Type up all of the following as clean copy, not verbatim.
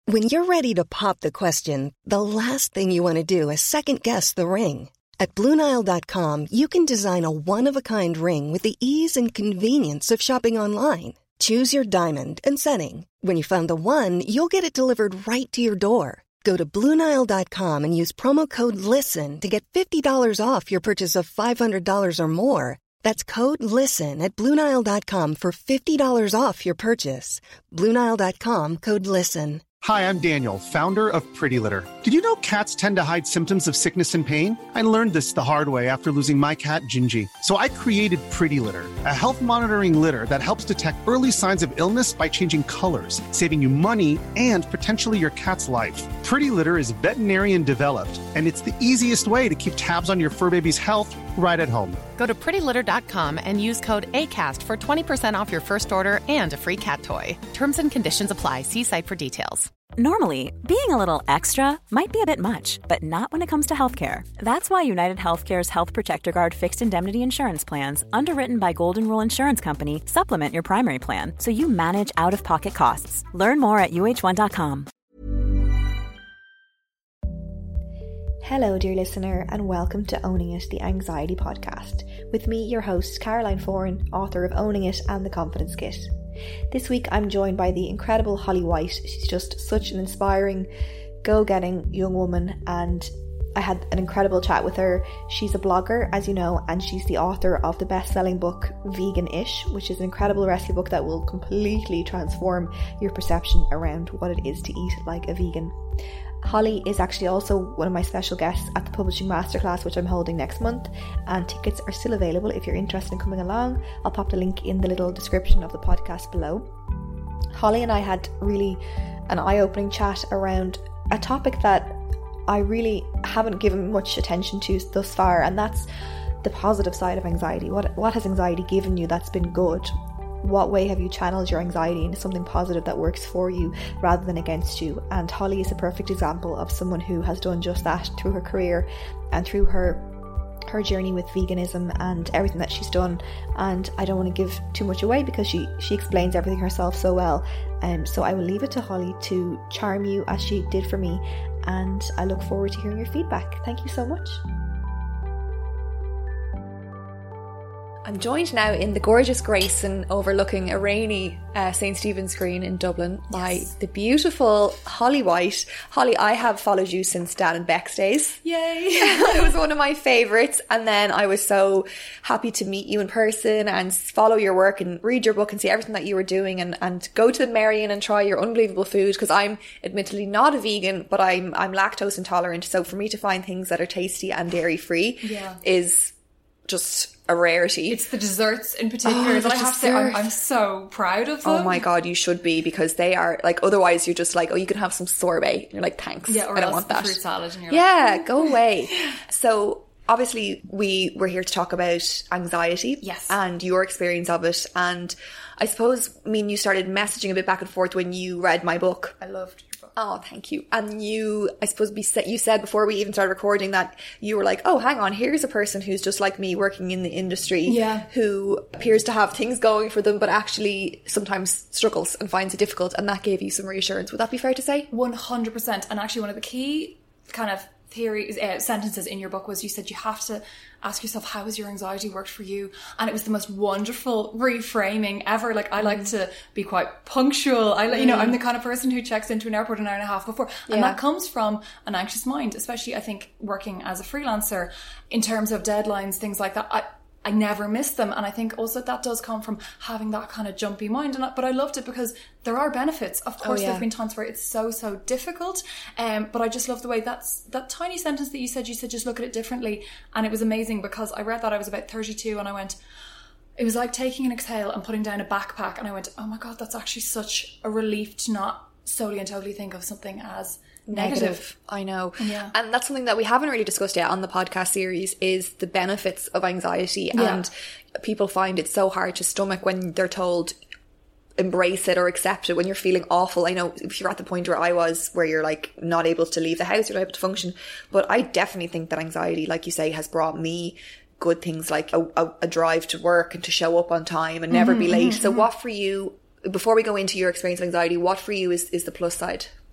When you're ready to pop the question, the last thing you want to do is second-guess the ring. At BlueNile.com, you can design a one-of-a-kind ring with the ease and convenience of shopping online. Choose your diamond and setting. When you find the one, you'll get it delivered right to your door. Go to BlueNile.com and use promo code LISTEN to get $50 off your purchase of $500 or more. That's code LISTEN at BlueNile.com for $50 off your purchase. BlueNile.com, code LISTEN. Hi, I'm Daniel, founder of Pretty Litter. Did you know cats tend to hide symptoms of sickness and pain? I learned this the hard way after losing my cat, Gingy. So I created Pretty Litter, a health monitoring litter that helps detect early signs of illness by changing colors, saving you money and potentially your cat's life. Pretty Litter is veterinarian developed, and it's the easiest way to keep tabs on your fur baby's health right at home. Go to prettylitter.com and use code ACAST for 20% off your first order and a free cat toy. Terms and conditions apply. See site for details. Normally, being a little extra might be a bit much, but not when it comes to healthcare. That's why United Healthcare's Health Protector Guard fixed indemnity insurance plans, underwritten by Golden Rule Insurance Company, supplement your primary plan so you manage out-of-pocket costs. Learn more at uh1.com. Hello, dear listener, and welcome to Owning It, the Anxiety Podcast. With me, your host, Caroline Foran, author of Owning It and The Confidence Kit. This week, I'm joined by the incredible Holly White. She's just such an inspiring, go-getting young woman, and I had an incredible chat with her. She's a blogger, as you know, and she's the author of the best-selling book, Vegan-ish, which is an incredible recipe book that will completely transform your perception around what it is to eat like a vegan. Holly is actually also one of my special guests at the Publishing Masterclass, which I'm holding next month, and tickets are still available if you're interested in coming along. I'll pop the link in the little description of the podcast below. Holly and I had really an eye-opening chat around a topic that I really haven't given much attention to thus far, and that's the positive side of anxiety. What has anxiety given you that's been good? What way have you channeled your anxiety into something positive that works for you rather than against you? And Holly is a perfect example of someone who has done just that through her career and through her journey with veganism and everything that she's done. And I don't want to give too much away because she explains everything herself so well. So I will leave it to Holly to charm you as she did for me, and I look forward to hearing your feedback. Thank you so much. I'm joined now in the gorgeous Grayson overlooking a rainy St. Stephen's Green in Dublin by the beautiful Holly White. Holly, I have followed you since Dan and Beck's days. Yay! It was one of my favourites, and then I was so happy to meet you in person and follow your work and read your book and see everything that you were doing and go to the Merrion and try your unbelievable food, because I'm admittedly not a vegan, but I'm lactose intolerant, so for me to find things that are tasty and dairy free is just a rarity. It's the desserts in particular that I have to say I'm so proud of them. Oh my god, you should be, because they are like, otherwise you're just like, oh, you can have some sorbet and you're like, thanks, or I don't want that fruit salad and you're like, go away. So obviously we're here to talk about anxiety, yes, and your experience of it. And I suppose, you started messaging a bit back and forth when you read my book. I loved your book. Oh, thank you. And you said before we even started recording that you were like, oh, hang on, here's a person who's just like me, working in the industry, who appears to have things going for them, but actually sometimes struggles and finds it difficult. And that gave you some reassurance. Would that be fair to say? 100%. And actually one of the key kind of sentences in your book was, you said you have to ask yourself, how has your anxiety worked for you? And it was the most wonderful reframing ever. Like, I like to be quite punctual. I'm the kind of person who checks into an airport an hour and a half before. And that comes from an anxious mind, especially I think working as a freelancer in terms of deadlines, things like that. I never miss them. And I think also that does come from having that kind of jumpy mind. But I loved it because there are benefits. Of course, there have been times where it's so difficult. But I just love the way that tiny sentence that you said just look at it differently. And it was amazing because I read that, I was about 32, and I went, it was like taking an exhale and putting down a backpack. And I went, oh my God, that's actually such a relief to not solely and totally think of something as negative. I know. Yeah. And that's something that we haven't really discussed yet on the podcast series, is the benefits of anxiety. And people find it so hard to stomach when they're told embrace it or accept it when you're feeling awful. I know if you're at the point where I was, where you're like not able to leave the house, you're not able to function. But I definitely think that anxiety, like you say, has brought me good things like a drive to work and to show up on time and never be late. So what for you, before we go into your experience of anxiety, what for you is the plus side?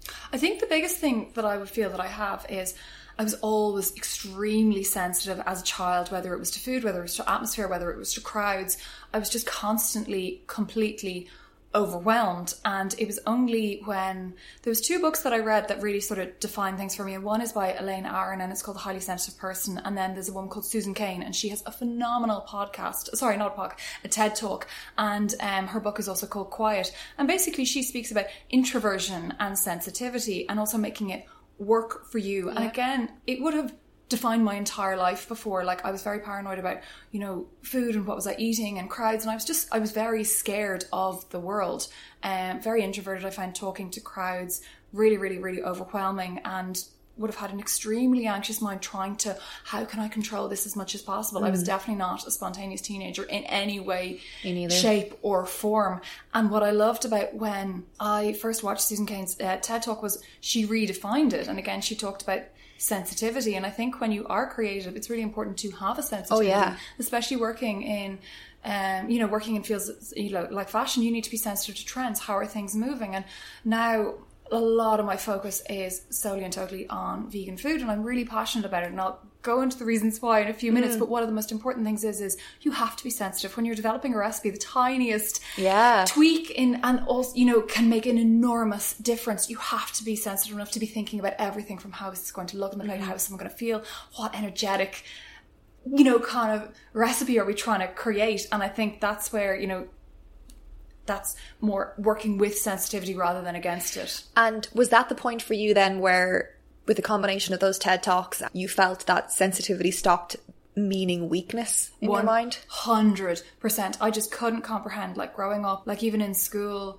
I think the biggest thing that I would feel that I have is I was always extremely sensitive as a child, whether it was to food, whether it was to atmosphere, whether it was to crowds. I was just constantly, completely overwhelmed. And it was only when there was 2 books that I read that really sort of defined things for me. And one is by Elaine Aron, and it's called The Highly Sensitive Person. And then there's a woman called Susan Cain, and she has a phenomenal podcast. Sorry, not a podcast, a TED Talk. And her book is also called Quiet. And basically she speaks about introversion and sensitivity and also making it work for you. Yeah. And again, it would have defined my entire life before. Like, I was very paranoid about, you know, food and what was I eating and crowds, and I was very scared of the world. Very introverted. I find talking to crowds really, really, really overwhelming, and would have had an extremely anxious mind trying to, how can I control this as much as possible? I was definitely not a spontaneous teenager in any way, shape or form. And what I loved about when I first watched Susan Cain's TED Talk was she redefined it. And again, she talked about sensitivity. And I think when you are creative, it's really important to have a sensitivity, especially working in working in fields, you know, like fashion. You need to be sensitive to trends. How are things moving? And now a lot of my focus is solely and totally on vegan food, and I'm really passionate about it, and I'll go into the reasons why in a few minutes. But one of the most important things is you have to be sensitive when you're developing a recipe. The tiniest tweak in, and also, you know, can make an enormous difference. You have to be sensitive enough to be thinking about everything from how it's going to look on the plate, how is someone going to feel, what energetic, you know, kind of recipe are we trying to create. And I think that's where, you know, that's more working with sensitivity rather than against it. And was that the point for you then where, with the combination of those TED Talks, you felt that sensitivity stopped meaning weakness in your mind? 100%. I just couldn't comprehend, like, growing up, like even in school,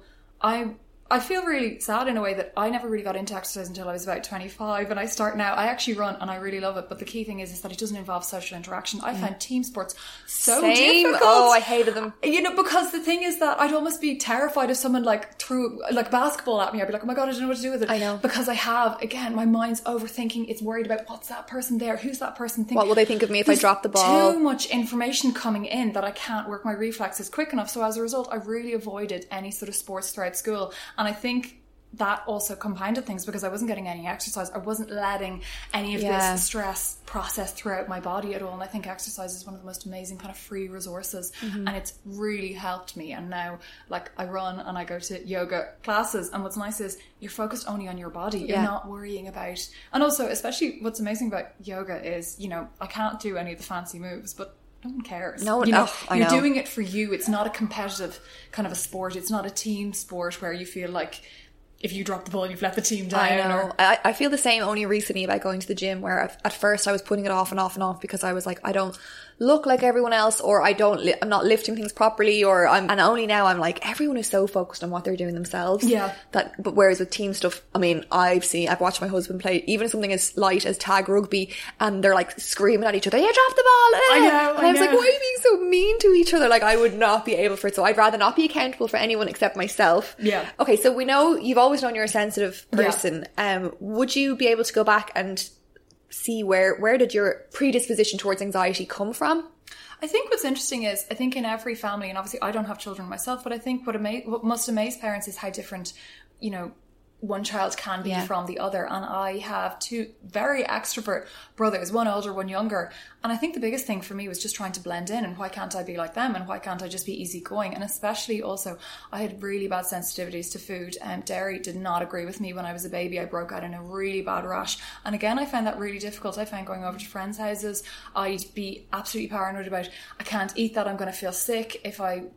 I feel really sad in a way that I never really got into exercise until I was about 25, and I start now. I actually run and I really love it, but the key thing is that it doesn't involve social interaction. I found team sports so difficult. Oh, I hated them. You know, because the thing is that I'd almost be terrified if someone like threw like basketball at me. I'd be like, oh my God, I don't know what to do with it. I know. Because I have, again, my mind's overthinking. It's worried about what's that person there? Who's that person thinking? What will they think of me if I drop the ball? Too much information coming in that I can't work my reflexes quick enough. So as a result, I really avoided any sort of sports throughout school. And I think that also compounded things because I wasn't getting any exercise. I wasn't letting any of this stress process throughout my body at all. And I think exercise is one of the most amazing kind of free resources. And it's really helped me. And now, like, I run and I go to yoga classes. And what's nice is you're focused only on your body. You're not worrying about... And also, especially what's amazing about yoga is, you know, I can't do any of the fancy moves, but no one cares. No, you know, you're doing it for you. It's not a competitive kind of a sport. It's not a team sport where you feel like if you drop the ball, you've let the team down. I know. I feel the same only recently about going to the gym, where at first I was putting it off and off and off because I was like, I don't look like everyone else, or I'm not lifting things properly, and only now I'm like, everyone is so focused on what they're doing themselves. But whereas with team stuff, I mean, I've watched my husband play even something as light as tag rugby, and they're like screaming at each other, "You dropped the ball!" I know. And I was like, why are you being so mean to each other? Like, I would not be able for it. So I'd rather not be accountable for anyone except myself. Yeah. Okay, so we know you've always known you're a sensitive person. Would you be able to go back and see where did your predisposition towards anxiety come from? I think what's interesting is, I think in every family, and obviously I don't have children myself, but I think what must amaze parents is how different, you know, one child can be from the other. And I have 2 very extrovert brothers, one older, one younger. And I think the biggest thing for me was just trying to blend in, and why can't I be like them, and why can't I just be easygoing? And especially also, I had really bad sensitivities to food, and dairy did not agree with me when I was a baby. I broke out in a really bad rash. And again, I found that really difficult. I found going over to friends' houses, I'd be absolutely paranoid about, I can't eat that, I'm going to feel sick. If I,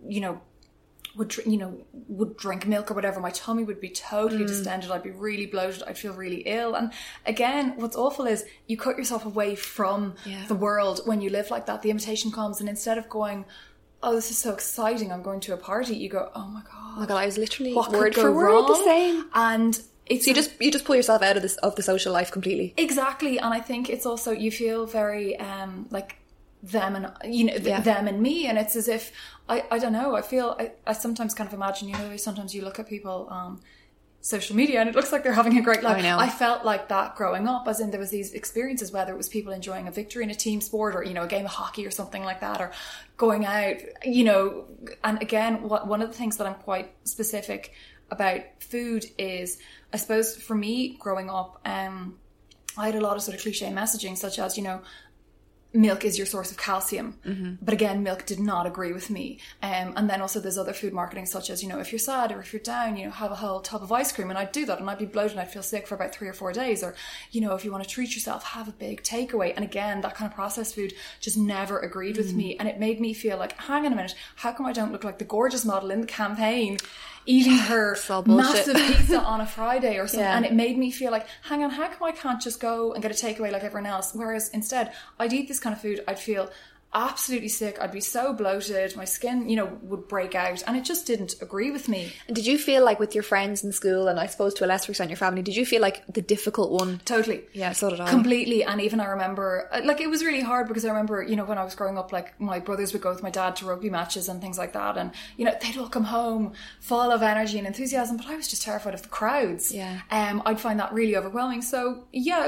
would drink milk or whatever, my tummy would be totally distended. I'd be really bloated. I'd feel really ill. And again, what's awful is you cut yourself away from the world when you live like that. The invitation comes, and instead of going, oh, this is so exciting, I'm going to a party, you go, oh my God, I was literally word for word the same. And it's so you just pull yourself out of the social life completely. Exactly. And I think it's also, you feel very like them and them and me, and it's as if I don't know, I sometimes kind of imagine, sometimes you look at people on social media and it looks like they're having a great life. I know. I felt like that growing up, as in there was these experiences, whether it was people enjoying a victory in a team sport, or a game of hockey or something like that, or going out, and again, one of the things that I'm quite specific about food is, I suppose for me growing up, I had a lot of sort of cliche messaging such as, you know, milk is your source of calcium. But again, milk did not agree with me. And then also there's other food marketing such as, you know, if you're sad or if you're down, you know, have a whole tub of ice cream. And I'd do that and I'd be bloated and I'd feel sick for about 3 or 4 days. Or, you know, if you want to treat yourself, have a big takeaway. And again, that kind of processed food just never agreed with me. And it made me feel like, hang on a minute, how come I don't look like the gorgeous model in the campaign eating her massive pizza on a Friday or something? And it made me feel like, hang on, how come I can't just go and get a takeaway like everyone else? Whereas instead, I'd eat this kind of food, I'd feel absolutely sick, I'd be so bloated, my skin, you know, would break out, and it just didn't agree with me. And did you feel like with your friends in school, and I suppose to a lesser extent your family, did you feel like the difficult one? Totally. Yeah, so did I. Completely. And even I remember, like, it was really hard because I remember, you know, when I was growing up, like, my brothers would go with my dad to rugby matches and things like that, and, you know, they'd all come home full of energy and enthusiasm, but I was just terrified of the crowds. Yeah. I'd find that really overwhelming. So yeah,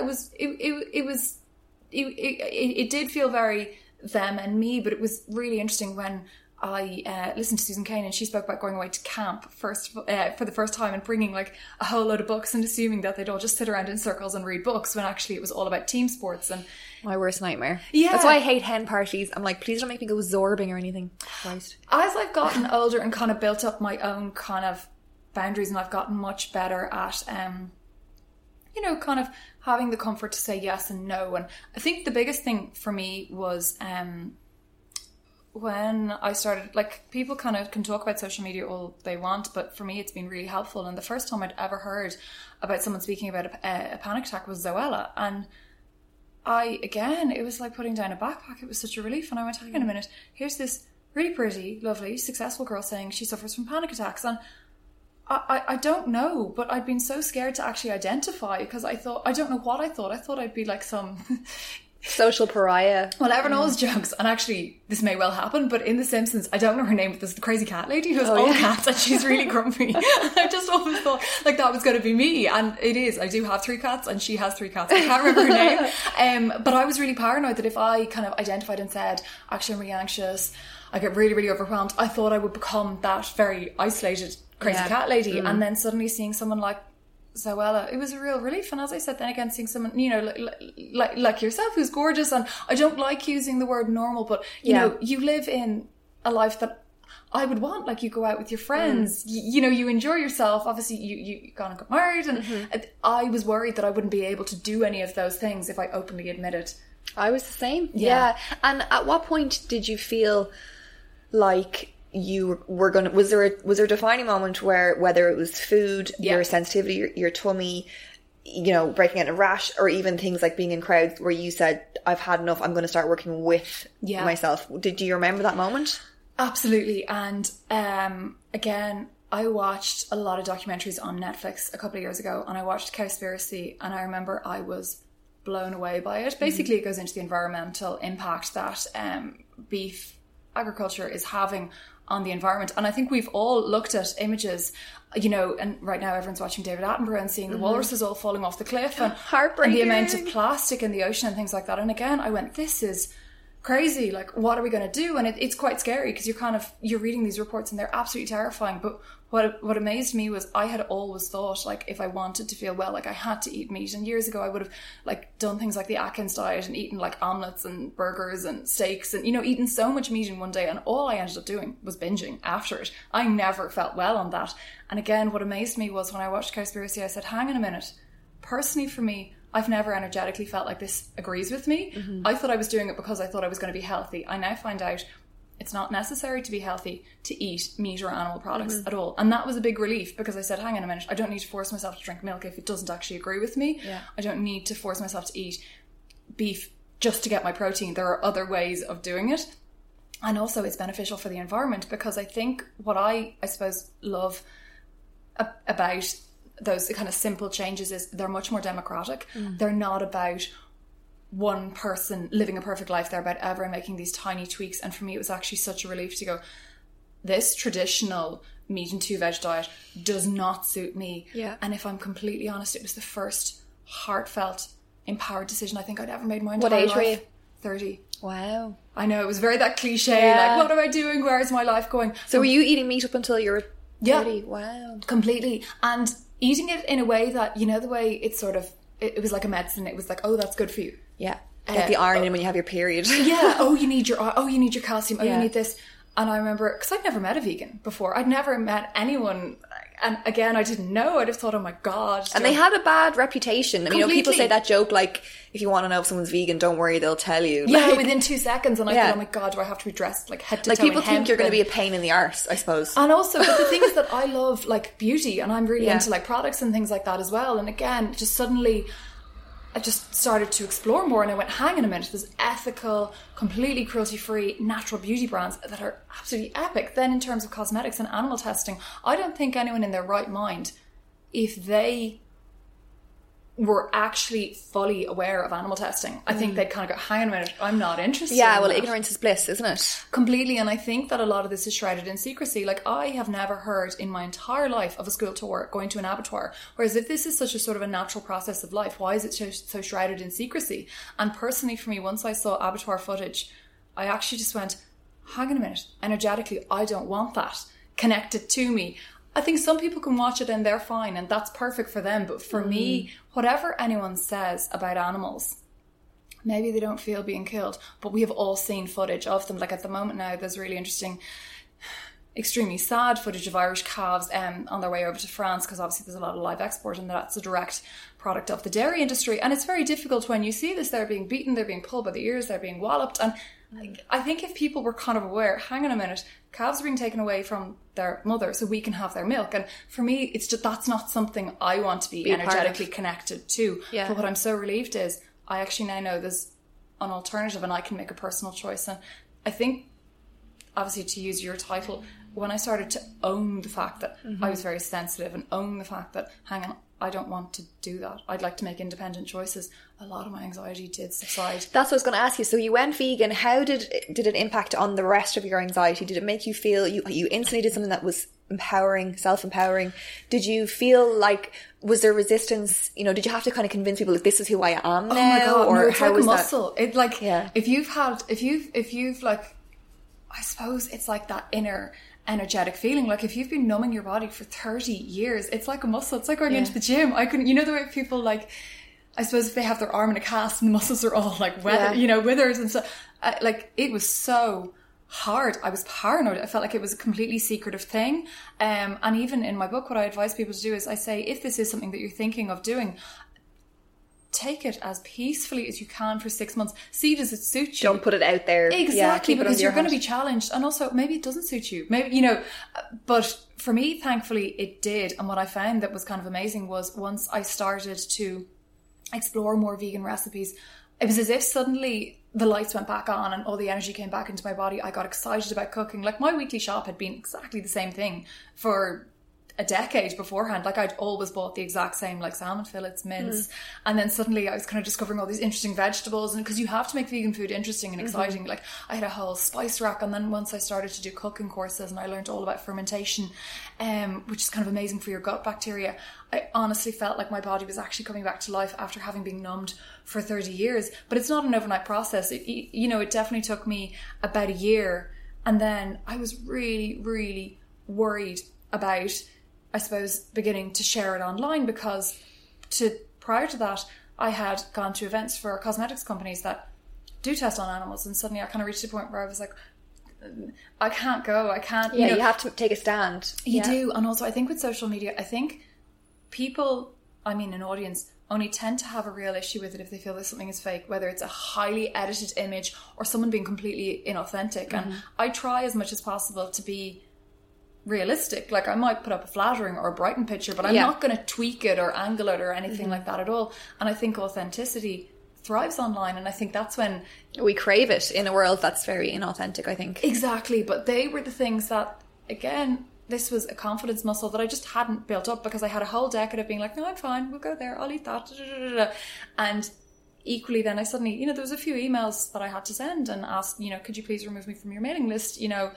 it did feel very them and me, but it was really interesting when I listened to Susan Cain and she spoke about going away to camp for the first time and bringing like a whole load of books and assuming that they'd all just sit around in circles and read books, when actually it was all about team sports. And my worst nightmare. Yeah. That's why I hate hen parties. I'm like, please don't make me go zorbing or anything. Christ. As I've gotten older and kind of built up my own kind of boundaries, and I've gotten much better at you know, kind of having the comfort to say yes and no. And I think the biggest thing for me was when I started, like, people kind of can talk about social media all they want, but for me it's been really helpful. And the first time I'd ever heard about someone speaking about a panic attack was Zoella. And it was like putting down a backpack. It was such a relief. And I went, hang on a minute, here's this really pretty, lovely, successful girl saying she suffers from panic attacks. And I don't know, but I'd been so scared to actually identify because I don't know what I thought. I thought I'd be like some social pariah. Well, everyone always jokes, and actually this may well happen, but in The Simpsons, I don't know her name, but there's the crazy cat lady who has all cats and she's really grumpy. I just always thought like that was going to be me, and it is. I do have 3 cats and she has 3 cats. I can't remember her name. But I was really paranoid that if I kind of identified and said, actually I'm really anxious, I get really, really overwhelmed, I thought I would become that very isolated crazy cat lady. And then suddenly seeing someone like Zoella, it was a real relief. And as I said, then again, seeing someone, you know, like yourself, who's gorgeous, and I don't like using the word normal, but you know, you live in a life that I would want. Like, you go out with your friends, you know, you enjoy yourself. Obviously you gone and got married, and I was worried that I wouldn't be able to do any of those things if I openly admitted. I was the same. Yeah. And at what point did you feel like you were going to, was there a defining moment where, whether it was food, your sensitivity, your tummy, you know, breaking out in a rash, or even things like being in crowds, where you said, I've had enough, I'm going to start working with myself? Do you remember that moment? Absolutely. And again, I watched a lot of documentaries on Netflix a couple of years ago, and I watched Cowspiracy, and I remember I was blown away by it. Basically, it goes into the environmental impact that beef agriculture is having on the environment. And I think we've all looked at images, you know, and right now everyone's watching David Attenborough and seeing the walruses all falling off the cliff, and the amount of plastic in the ocean and things like that. And again, I went, this is crazy. Like, what are we going to do? And it's quite scary because you're reading these reports and they're absolutely terrifying. But what amazed me was I had always thought, like, if I wanted to feel well, like, I had to eat meat. And years ago I would have like done things like the Atkins diet and eaten like omelets and burgers and steaks and, you know, eaten so much meat in one day, and all I ended up doing was binging after it. I never felt well on that. And again, what amazed me was when I watched Cowspiracy, I said, hang on a minute, personally for me, I've never energetically felt like this agrees with me. I thought I was doing it because I thought I was going to be healthy. I now find out it's not necessary to be healthy to eat meat or animal products at all. And that was a big relief, because I said, hang on a minute, I don't need to force myself to drink milk if it doesn't actually agree with me. I don't need to force myself to eat beef just to get my protein. There are other ways of doing it. And also it's beneficial for the environment, because I think what I suppose love about those kind of simple changes is they're much more democratic. They're not about one person living a perfect life. They're about everyone making these tiny tweaks. And for me, it was actually such a relief to go, this traditional meat and 2 veg diet does not suit me. And if I'm completely honest, it was the first heartfelt, empowered decision I think I'd ever made in my entire life. What age were you? 30. Wow. I know, it was very that cliche, like, what am I doing? Where is my life going? So were you eating meat up until you were Yeah. 30, wow. Completely. And eating it in a way that, you know, the way it's sort of, it was like a medicine. It was like, oh, that's good for you. Yeah. Like the iron in when you have your period. Yeah. Oh, you need your calcium. Oh, you need this. And I remember, because I'd never met a vegan before. I'd never met anyone. And again, I didn't know. I just thought, oh my God. And they had a bad reputation. I mean, you know, people say that joke, like, if you want to know if someone's vegan, don't worry, they'll tell you. Yeah, like, within 2 seconds. And I thought, oh my God, do I have to be dressed like head to toe? Like, people think you're going to be a pain in the arse, I suppose. And also, but the thing is that I love, like, beauty. And I'm really into, like, products and things like that as well. And again, just suddenly, I just started to explore more, and I went, hang on a minute, there's ethical, completely cruelty-free, natural beauty brands that are absolutely epic. Then in terms of cosmetics and animal testing, I don't think anyone in their right mind, if they were actually fully aware of animal testing, I think they'd kind of go, hang on a minute, I'm not interested in well, that. ignorance is bliss, isn't it? Completely. And I think that a lot of this is shrouded in secrecy. Like, I have never heard in my entire life of a school tour going to an abattoir. Whereas if this is such a sort of a natural process of life, why is it so shrouded in secrecy? And personally for me, once I saw abattoir footage, I actually just went, hang on a minute, energetically, I don't want that connected to me. I think some people can watch it and they're fine and that's perfect for them. But for me, whatever anyone says about animals, maybe they don't feel being killed, but we have all seen footage of them. Like at the moment now, there's really interesting, extremely sad footage of Irish calves on their way over to France, because obviously there's a lot of live export and that's a direct product of the dairy industry. And it's very difficult when you see this. They're being beaten, they're being pulled by the ears, they're being walloped. And I think if people were kind of aware, hang on a minute, calves are being taken away from their mother so we can have their milk. And for me, it's just, that's not something I want to be energetically connected to. Yeah. But what I'm so relieved is I actually now know there's an alternative and I can make a personal choice. And I think, obviously, to use your title, when I started to own the fact that I was very sensitive and own the fact that, hang on, I don't want to do that, I'd like to make independent choices, a lot of my anxiety did subside. That's what I was going to ask you. So you went vegan. How did it impact on the rest of your anxiety? Did it make you feel, you instantly did something that was empowering, self-empowering? Did you feel like, was there resistance? You know, did you have to kind of convince people that this is who I am now? Oh my God, or no, it's how like was a muscle. that? It like, Yeah. if you've like, I suppose it's like that inner energetic feeling. Like if you've been numbing your body for 30 years, it's like a muscle. It's like going into the gym. I couldn't, you know, the way people like, I suppose if they have their arm in a cast and the muscles are all like withered and stuff, like it was so hard. I was paranoid. I felt like it was a completely secretive thing. And even in my book, what I advise people to do is I say, if this is something that you're thinking of doing, take it as peacefully as you can for 6 months. See, does it suit you? Don't put it out there. Exactly, because you're going to be challenged. And also, maybe it doesn't suit you. Maybe, you know, but for me, thankfully, it did. And what I found that was kind of amazing was once I started to explore more vegan recipes, it was as if suddenly the lights went back on and all the energy came back into my body. I got excited about cooking. Like my weekly shop had been exactly the same thing for a decade beforehand. Like I'd always bought the exact same, like salmon fillets, mince, and then suddenly I was kind of discovering all these interesting vegetables. And because you have to make vegan food interesting and exciting, like I had a whole spice rack. And then once I started to do cooking courses and I learned all about fermentation, which is kind of amazing for your gut bacteria, I honestly felt like my body was actually coming back to life after having been numbed for 30 years. But it's not an overnight process. You know, it definitely took me about a year. And then I was really, really worried about, I suppose, beginning to share it online, because prior to that, I had gone to events for cosmetics companies that do test on animals, and suddenly I kind of reached a point where I was like, I can't go, I can't. Yeah, you know, you have to take a stand. You do. And also I think with social media, I think people, I mean an audience, only tend to have a real issue with it if they feel that something is fake, whether it's a highly edited image or someone being completely inauthentic. And I try as much as possible to be realistic. Like I might put up a flattering or a Brighton picture, but I'm not going to tweak it or angle it or anything like that at all. And I think authenticity thrives online, and I think that's when we crave it in a world that's very inauthentic, I think. Exactly. But they were the things that, again, this was a confidence muscle that I just hadn't built up, because I had a whole decade of being like, no, I'm fine, we'll go there, I'll eat that, and equally then I suddenly, you know, there was a few emails that I had to send and ask, you know, could you please remove me from your mailing list, you know.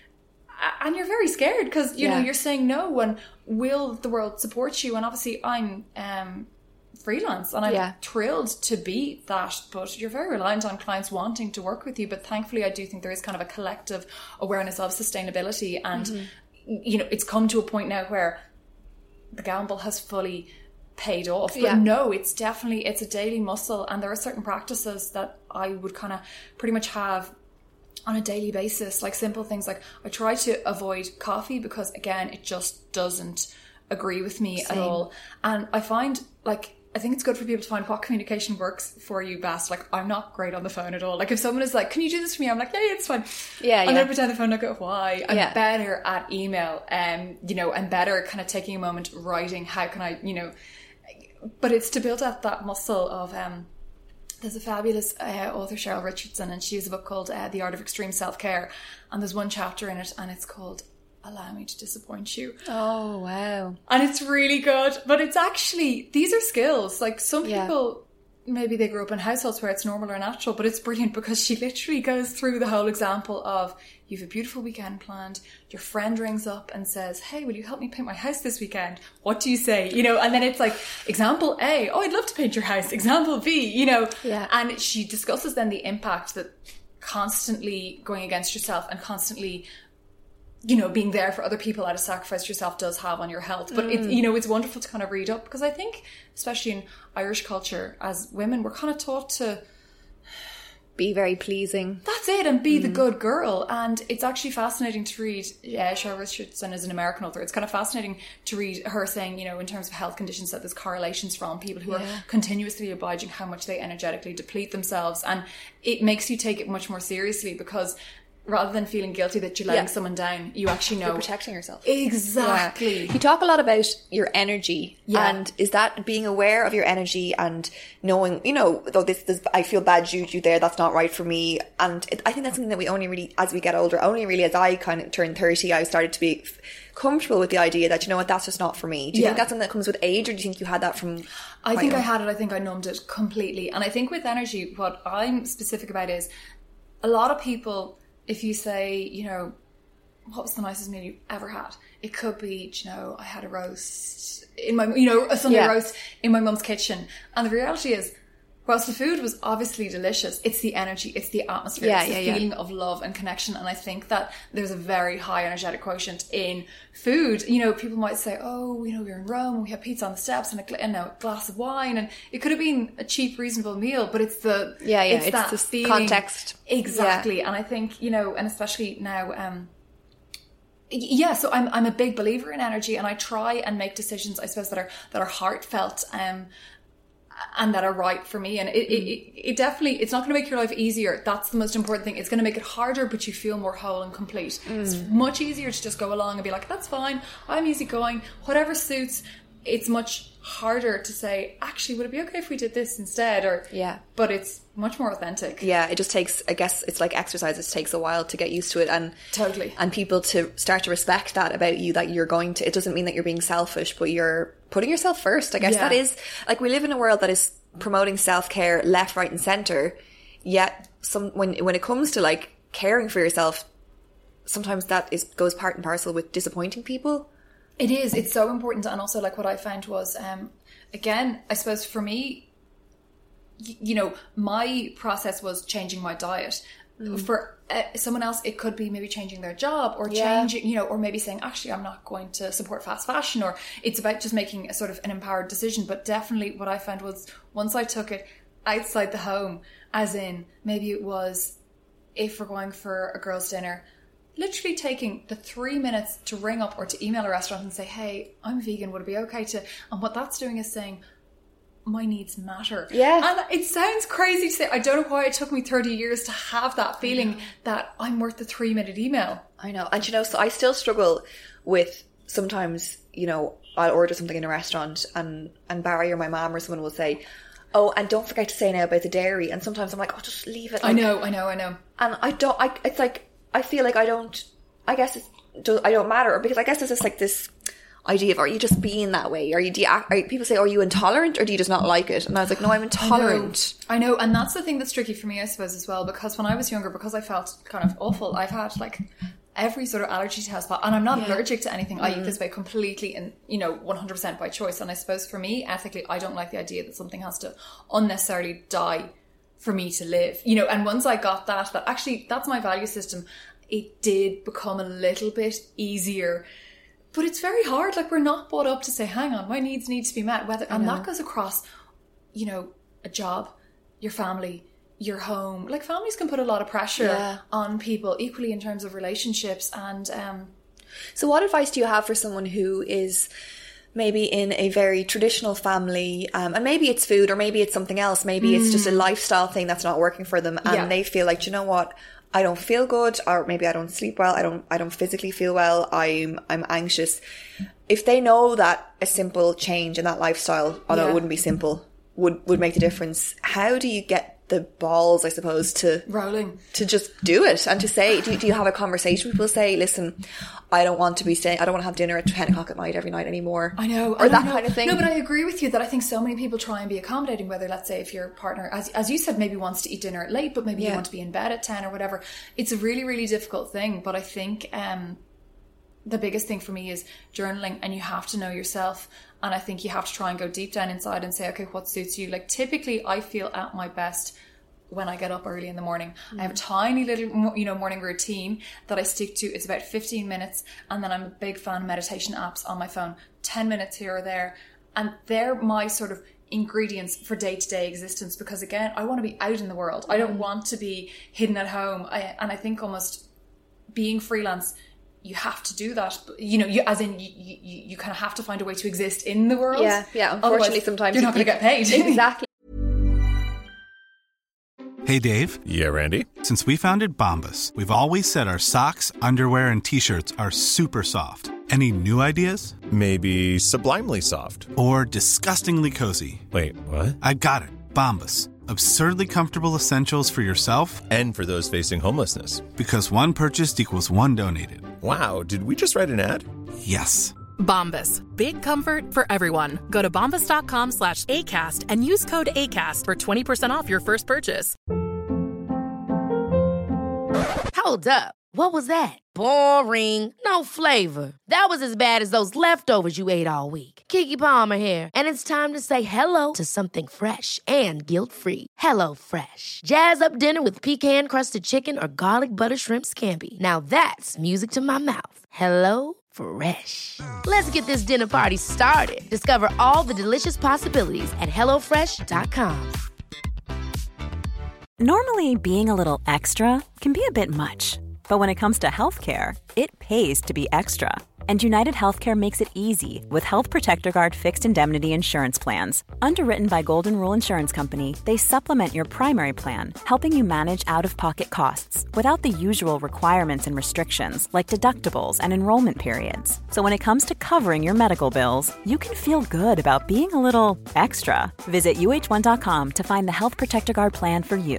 And you're very scared because, you know, you're saying no, and will the world support you? And obviously I'm freelance and I'm thrilled to be that, but you're very reliant on clients wanting to work with you. But thankfully I do think there is kind of a collective awareness of sustainability, and you know, it's come to a point now where the gamble has fully paid off. But no, it's a daily muscle, and there are certain practices that I would kind of pretty much have on a daily basis, like simple things like I try to avoid coffee because, again, it just doesn't agree with me at all. And I find, like, I think it's good for people to find what communication works for you best. Like, I'm not great on the phone at all. Like, if someone is like, can you do this for me? I'm like, yeah, it's fine. I'm going to pretend the phone, not go, why? I'm better at email, you know, and better kind of taking a moment, writing, how can I, you know, but it's to build up that muscle of, there's a fabulous author, Cheryl Richardson, and she has a book called The Art of Extreme Self-Care. And there's one chapter in it, and it's called Allow Me to Disappoint You. Oh, wow. And it's really good. But it's actually, these are skills. Like, some people, maybe they grew up in households where it's normal or natural, but it's brilliant because she literally goes through the whole example of, you have a beautiful weekend planned, your friend rings up and says, hey, will you help me paint my house this weekend? What do you say? You know, and then it's like, example A, oh, I'd love to paint your house. Example B, you know. And she discusses then the impact that constantly going against yourself and constantly, you know, being there for other people at a sacrifice yourself does have on your health. But it's, you know, it's wonderful to kind of read up, because I think, especially in Irish culture, as women, we're kind of taught to be very pleasing. That's it, and be the good girl. And it's actually fascinating to read. Cheryl Richardson is an American author. It's kind of fascinating to read her saying, you know, in terms of health conditions, that there's correlations from people who are continuously obliging, how much they energetically deplete themselves. And it makes you take it much more seriously, because rather than feeling guilty that you're letting someone down, you actually know. You're protecting yourself. Exactly. You talk a lot about your energy. And is that being aware of your energy and knowing, you know, though this I feel bad juju there, that's not right for me. And I think that's something that we only really, as we get older, only really as I kind of turned 30, I started to be comfortable with the idea that, you know what, that's just not for me. Do you think that's something that comes with age, or do you think you had that from I think I had it. I think I numbed it completely. And I think with energy, what I'm specific about is a lot of people, if you say, you know, what was the nicest meal you ever had? It could be, you know, I had a roast in my, you know, a Sunday roast in my mum's kitchen. And the reality is, whilst the food was obviously delicious, it's the energy, it's the atmosphere, it's the feeling of love and connection. And I think that there's a very high energetic quotient in food. You know, people might say, oh, you know, we were in Rome and we had pizza on the steps and a glass of wine. And it could have been a cheap, reasonable meal, but it's the, it's that the feeling. Context. Exactly. And I think, you know, and especially now, so I'm a big believer in energy, and I try and make decisions, I suppose, that are heartfelt, and that are right for me. And it definitely, it's not going to make your life easier. That's the most important thing. It's going to make it harder, but you feel more whole and complete. It's much easier to just go along and be like, that's fine, I'm easygoing, whatever suits. It's much harder to say, actually, would it be okay if we did this instead? Or but it's much more authentic. It just takes, I guess it's like exercise, it takes a while to get used to it, and totally, and people to start to respect that about you, that you're going to, it doesn't mean that you're being selfish, but you're putting yourself first. I guess that is, like, we live in a world that is promoting self-care left, right and centre, yet when it comes to like caring for yourself, sometimes that goes part and parcel with disappointing people. It is. It's so important. And also, like, what I found was, again, I suppose for me, you know, my process was changing my diet. For someone else, it could be maybe changing their job, or changing, you know, or maybe saying, actually, I'm not going to support fast fashion, or it's about just making a sort of an empowered decision. But definitely what I found was, once I took it outside the home, as in maybe it was, if we're going for a girls' dinner, literally taking the 3 minutes to ring up or to email a restaurant and say, hey, I'm vegan, would it be okay to... And what that's doing is saying, my needs matter. And it sounds crazy to say. I don't know why it took me 30 years to have that feeling that I'm worth the 3-minute email. I know. And, you know, so I still struggle with, sometimes, you know, I'll order something in a restaurant and Barry or my mom or someone will say, oh, and don't forget to say now about the dairy. And sometimes I'm like, oh, just leave it. Like, I know. And it's like, I feel like I don't matter, because I guess there's just like this idea of, are you just being that way? People say, are you intolerant, or do you just not like it? And I was like, no, I'm intolerant. I know. And that's the thing that's tricky for me, I suppose, as well, because when I was younger, because I felt kind of awful, I've had like every sort of allergy test, and I'm not allergic to anything. I eat this way completely and, you know, 100% by choice. And I suppose for me, ethically, I don't like the idea that something has to unnecessarily die for me to live, you know. And once I got that actually, that's my value system. it did become a little bit easier. But it's very hard. Like, we're not brought up to say, hang on, my needs need to be met. And that goes across, you know, a job, your family, your home. Like, families can put a lot of pressure on people, equally in terms of relationships. And so what advice do you have for someone who is maybe in a very traditional family, and maybe it's food, or maybe it's something else, maybe it's just a lifestyle thing that's not working for them, and they feel like, do you know what, I don't feel good, or maybe I don't sleep well, I don't physically feel well, I'm anxious. If they know that a simple change in that lifestyle, although it wouldn't be simple, would make the difference, how do you get the balls, I suppose, to rolling, to just do it, and to say, do you have a conversation with people, say, listen, I don't want to have dinner at 10 o'clock at night every night anymore. I know. Or that kind of thing. No, but I agree with you that I think so many people try and be accommodating, whether, let's say, if your partner, as you said, maybe wants to eat dinner at late, but maybe you want to be in bed at 10 or whatever. It's a really, really difficult thing. But I think the biggest thing for me is journaling, and you have to know yourself. And I think you have to try and go deep down inside and say, okay, what suits you? Like, typically I feel at my best when I get up early in the morning. I have a tiny little, you know, morning routine that I stick to. It's about 15 minutes. And then I'm a big fan of meditation apps on my phone, 10 minutes here or there. And they're my sort of ingredients for day-to-day existence, because again, I want to be out in the world. I don't want to be hidden at home. And I think almost being freelance, you have to do that. You know, you kind of have to find a way to exist in the world. Yeah. Unfortunately, otherwise, sometimes you're not going to get paid. Exactly. Hey, Dave. Yeah, Randy. Since we founded Bombas, we've always said our socks, underwear, and T-shirts are super soft. Any new ideas? Maybe sublimely soft. Or disgustingly cozy. Wait, what? I got it. Bombas. Absurdly comfortable essentials for yourself and for those facing homelessness. Because one purchased equals one donated. Wow, did we just write an ad? Yes. Bombas. Big comfort for everyone. Go to bombas.com/ACAST and use code ACAST for 20% off your first purchase. Hold up. What was that? Boring. No flavor. That was as bad as those leftovers you ate all week. Keke Palmer here, and it's time to say hello to something fresh and guilt-free. HelloFresh. Jazz up dinner with pecan-crusted chicken or garlic butter shrimp scampi. Now that's music to my mouth. HelloFresh. Let's get this dinner party started. Discover all the delicious possibilities at HelloFresh.com. Normally, being a little extra can be a bit much. But when it comes to healthcare, it pays to be extra. And United Healthcare makes it easy with Health Protector Guard fixed indemnity insurance plans. Underwritten by Golden Rule Insurance Company, they supplement your primary plan, helping you manage out-of-pocket costs without the usual requirements and restrictions like deductibles and enrollment periods. So when it comes to covering your medical bills, you can feel good about being a little extra. Visit uh1.com to find the Health Protector Guard plan for you.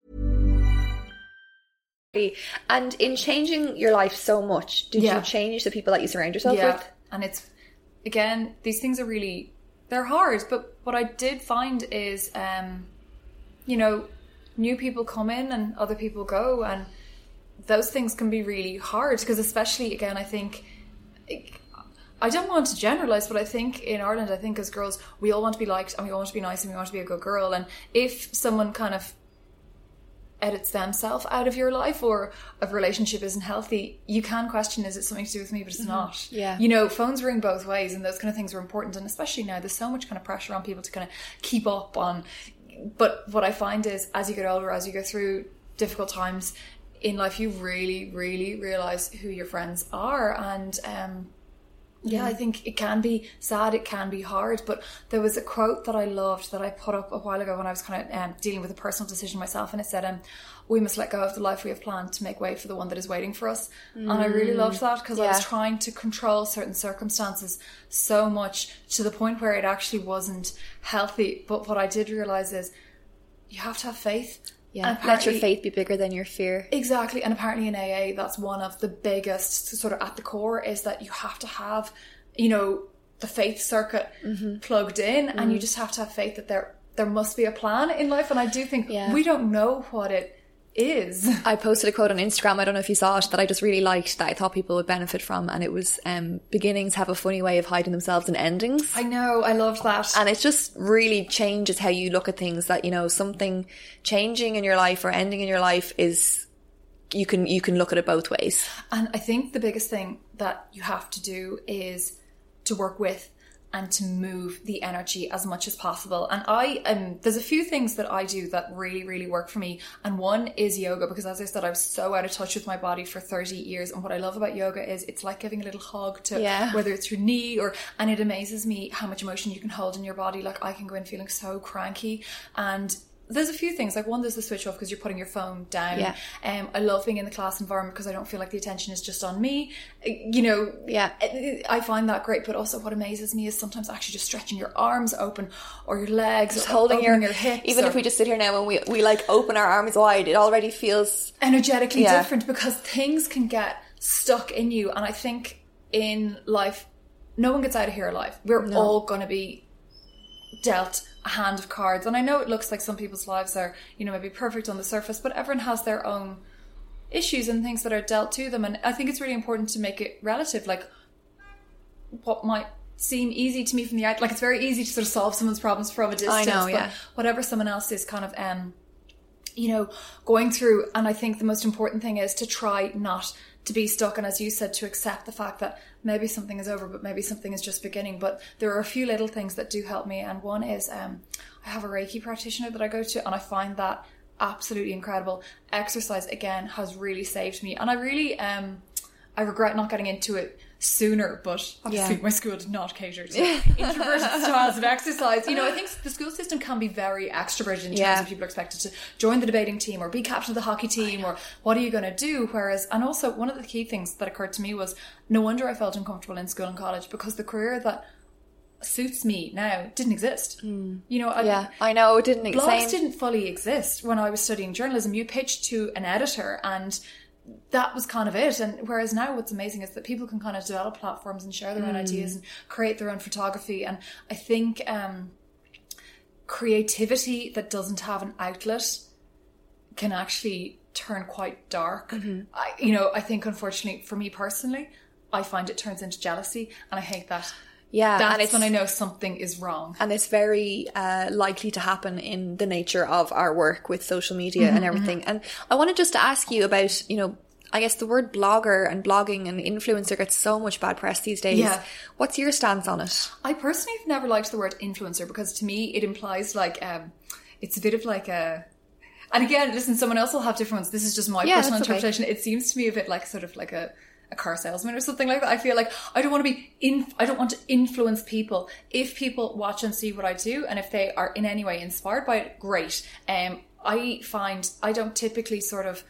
And in changing your life so much, did you change the people that you surround yourself with? And it's, again, these things are really, they're hard, but what I did find is, you know, new people come in and other people go, and those things can be really hard, because especially, again, I think, I don't want to generalise, but I think in Ireland, I think as girls, we all want to be liked, and we all want to be nice, and we want to be a good girl, and if someone kind of edits themselves out of your life, or a relationship isn't healthy, you can question, is it something to do with me? But it's not. Yeah. You know, phones ring both ways, and those kind of things are important. And especially now, there's so much kind of pressure on people to kind of keep up on. But what I find is, as you get older, as you go through difficult times in life, you really, really realise who your friends are. And I think it can be sad, it can be hard, but there was a quote that I loved that I put up a while ago when I was kind of dealing with a personal decision myself, and it said, we must let go of the life we have planned to make way for the one that is waiting for us. And I really loved that, because I was trying to control certain circumstances so much to the point where it actually wasn't healthy. But what I did realise is, you have to have faith. Yeah, let your faith be bigger than your fear. Exactly. And apparently in AA, that's one of the biggest, sort of at the core, is that you have to have, you know, the faith circuit plugged in, and you just have to have faith that there must be a plan in life. And I do think we don't know what it is. I posted a quote on Instagram, I don't know if you saw it, that I just really liked, that I thought people would benefit from, and it was, beginnings have a funny way of hiding themselves in endings. I know, I loved that. And it just really changes how you look at things, that, you know, something changing in your life or ending in your life is you can look at it both ways. And I think the biggest thing that you have to do is to work with and to move the energy as much as possible. And there's a few things that I do that really, really work for me. And one is yoga, because as I said, I was so out of touch with my body for 30 years. And what I love about yoga is it's like giving a little hug to whether it's your knee and it amazes me how much emotion you can hold in your body. Like I can go in feeling so cranky, and there's a few things. Like one, there's the switch off because you're putting your phone down. Yeah. I love being in the class environment because I don't feel like the attention is just on me. You know, I find that great. But also what amazes me is sometimes actually just stretching your arms open or your legs, just holding your hips. Even if we just sit here now and we like open our arms wide, it already feels energetically different, because things can get stuck in you. And I think in life, no one gets out of here alive. We're all going to be dealt a hand of cards, and I know it looks like some people's lives are, you know, maybe perfect on the surface, but everyone has their own issues and things that are dealt to them. And I think it's really important to make it relative. Like what might seem easy to me from the out, like it's very easy to sort of solve someone's problems from a distance. I know, but whatever someone else is kind of you know, going through. And I think the most important thing is to try not to be stuck, and as you said, to accept the fact that maybe something is over, but maybe something is just beginning. But there are a few little things that do help me, and one is I have a Reiki practitioner that I go to, and I find that absolutely incredible. Exercise, again, has really saved me, and I really I regret not getting into it sooner, but obviously my school did not cater to introverted styles of exercise. You know, I think the school system can be very extroverted in terms of people are expected to join the debating team or be captain of the hockey team, or what are you going to do? Whereas, and also one of the key things that occurred to me was, no wonder I felt uncomfortable in school and college, because the career that suits me now didn't exist. You know, I know, it didn't exist. Blogs didn't fully exist when I was studying journalism. You pitched to an editor and that was kind of it. And whereas now what's amazing is that people can kind of develop platforms and share their own ideas and create their own photography. And I think creativity that doesn't have an outlet can actually turn quite dark. I think unfortunately for me personally, I find it turns into jealousy, and I hate that. Yeah, that's, and it's when I know something is wrong. And it's very likely to happen in the nature of our work with social media and everything. And I wanted just to ask you about, you know, I guess the word blogger and blogging and influencer gets so much bad press these days. Yeah. What's your stance on it? I personally have never liked the word influencer, because to me it implies like, it's a bit of like a... And again, listen, someone else will have different ones. This is just my personal interpretation. Okay. It seems to me a bit like sort of like a car salesman or something like that. I feel like I don't want to influence people. If people watch and see what I do, and if they are in any way inspired by it, great. I find I don't typically sort of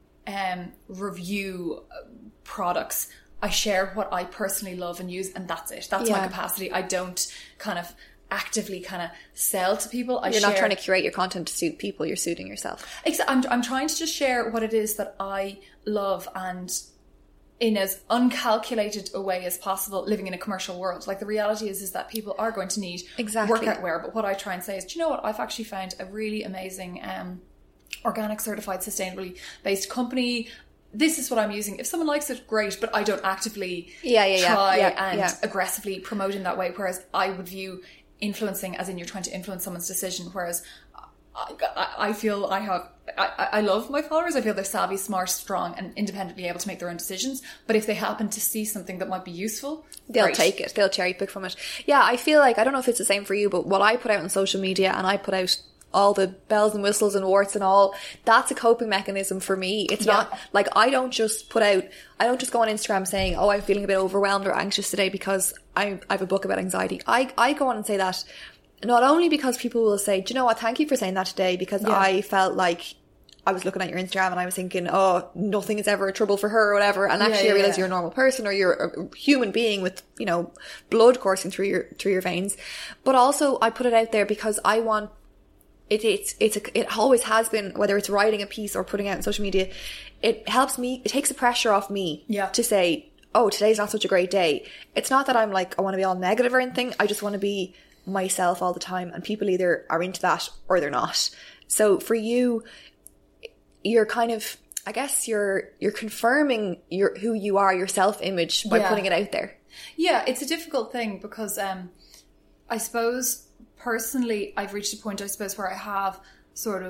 review products. I share what I personally love and use, and that's it. That's my capacity. I don't kind of actively kind of sell to people. You're not trying to curate your content to suit people. You're suiting yourself. I'm trying to just share what it is that I love, and in as uncalculated a way as possible, living in a commercial world. Like the reality is that people are going to need workout wear. But what I try and say is, do you know what? I've actually found a really amazing organic certified sustainably based company. This is what I'm using. If someone likes it, great, but I don't actively try and aggressively promote in that way. Whereas I would view influencing as in you're trying to influence someone's decision. Whereas I feel I love my followers. I feel they're savvy, smart, strong, and independently able to make their own decisions. But if they happen to see something that might be useful, they'll take it. They'll cherry pick from it. Yeah, I feel like, I don't know if it's the same for you, but what I put out on social media, and I put out all the bells and whistles and warts and all, that's a coping mechanism for me. It's not like I don't just go on Instagram saying, oh, I'm feeling a bit overwhelmed or anxious today because I have a book about anxiety. I go on and say that not only because people will say, do you know what, thank you for saying that today, because I felt like I was looking at your Instagram and I was thinking, oh, nothing is ever a trouble for her or whatever. And actually I realize you're a normal person, or you're a human being with, you know, blood coursing through your veins. But also I put it out there because I want it always has been, whether it's writing a piece or putting out on social media, it helps me, it takes the pressure off me to say, oh, today's not such a great day. It's not that I'm like, I want to be all negative or anything. I just want to be myself all the time, and people either are into that or they're not. So for you, you're kind of, I guess you're confirming who you are, your self-image, by putting it out there. Yeah, it's a difficult thing because I suppose personally I've reached a point, I suppose, where I have sort of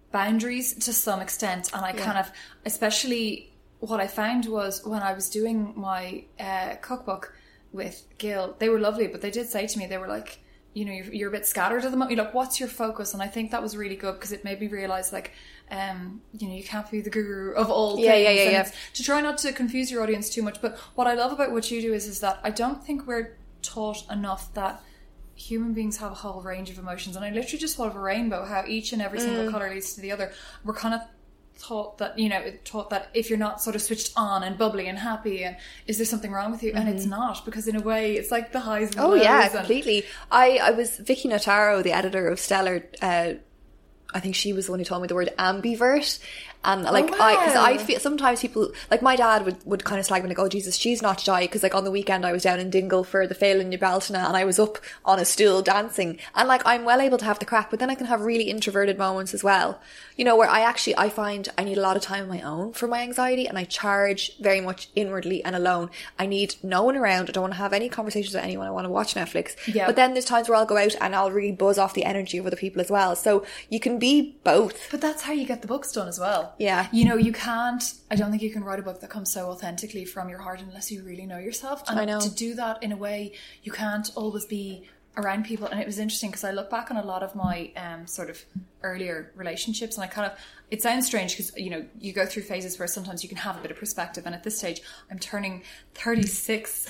boundaries to some extent. And I kind of, especially what I found was when I was doing my cookbook with Gil, they were lovely, but they did say to me, they were like, you know, you're a bit scattered at the moment. You're like, what's your focus? And I think that was really good because it made me realise, like, you know, you can't be the guru of all things. And to try not to confuse your audience too much. But what I love about what you do is that I don't think we're taught enough that human beings have a whole range of emotions. And I literally just thought of a rainbow, how each and every single colour leads to the other. We're kind of taught that, you know, if you're not sort of switched on and bubbly and happy, and is there something wrong with you? And it's not, because in a way it's like the highs and the lows. Oh yeah, completely. I was Vicky Notaro, the editor of Stellar, I think she was the one who told me the word ambivert. And like, because I feel sometimes people, like my dad would kind of slag me like, oh Jesus, she's not shy. Because like on the weekend I was down in Dingle for the Féile in New Baltana and I was up on a stool dancing. And like, I'm well able to have the crack, but then I can have really introverted moments as well. You know, where I find I need a lot of time on my own for my anxiety, and I charge very much inwardly and alone. I need no one around. I don't want to have any conversations with anyone. I want to watch Netflix. Yeah. But then there's times where I'll go out and I'll really buzz off the energy of other people as well. So you can be both. But that's how you get the books done as well. Yeah. You know, you can't, I don't think you can write a book that comes so authentically from your heart unless you really know yourself. And I know. To do that in a way, you can't always be around people. And it was interesting because I look back on a lot of my sort of earlier relationships, and I kind of, it sounds strange because, you know, you go through phases where sometimes you can have a bit of perspective. And at this stage, I'm turning 36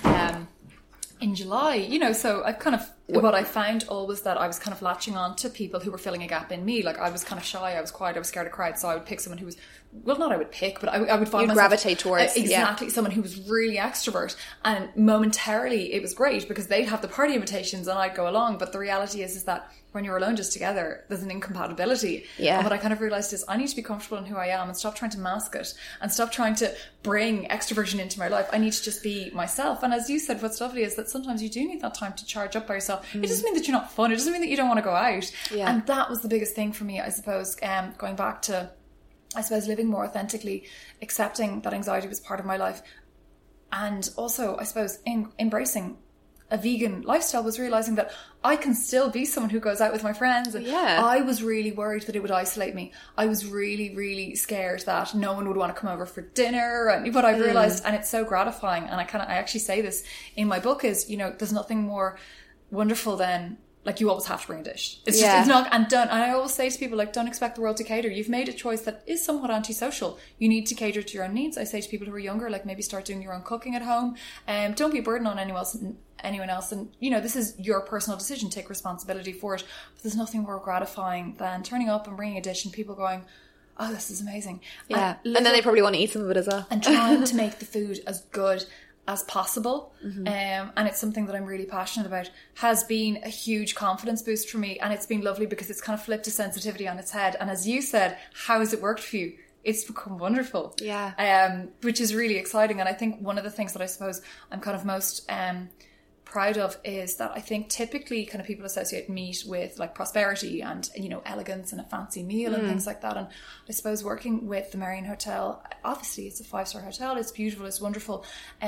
in July, you know, so I kind of, what I found always that I was kind of latching on to people who were filling a gap in me. Like I was kind of shy, I was quiet, I was scared of crowds, so I would pick someone who was, well, not I would pick, but I would find you'd myself, gravitate towards exactly someone who was really extrovert, and momentarily it was great because they'd have the party invitations and I'd go along. But the reality is that when you're alone just together, there's an incompatibility. Yeah. And what I kind of realised is I need to be comfortable in who I am and stop trying to mask it and stop trying to bring extroversion into my life. I need to just be myself. And as you said, what's lovely is that sometimes you do need that time to charge up by yourself. It doesn't mean that you're not fun. It doesn't mean that you don't want to go out. Yeah. And that was the biggest thing for me, I suppose, going back to, I suppose, living more authentically, accepting that anxiety was part of my life. And also, I suppose, embracing a vegan lifestyle was realising that I can still be someone who goes out with my friends. And I was really worried that it would isolate me. I was really, really scared that no one would want to come over for dinner. And what I've realised, and it's so gratifying, and I actually say this in my book, is, you know, there's nothing more wonderful than, like, you always have to bring a dish. It's just, it's not, and don't, and I always say to people, like, don't expect the world to cater. You've made a choice that is somewhat antisocial. You need to cater to your own needs. I say to people who are younger, like, maybe start doing your own cooking at home. Don't be a burden on anyone else. And, you know, this is your personal decision. Take responsibility for it. But there's nothing more gratifying than turning up and bringing a dish and people going, oh, this is amazing. Yeah. And then they probably want to eat some of it as well. And trying to make the food as good as possible. And it's something that I'm really passionate about. Has been a huge confidence boost for me, and it's been lovely because it's kind of flipped a sensitivity on its head. And as you said, how has it worked for you? It's become wonderful. Yeah. Which is really exciting. And I think one of the things that I suppose I'm kind of most proud of is that I think typically kind of people associate meat with like prosperity and, you know, elegance and a fancy meal and things like that. And I suppose working with the Marion Hotel, obviously it's a 5-star hotel, it's beautiful, it's wonderful,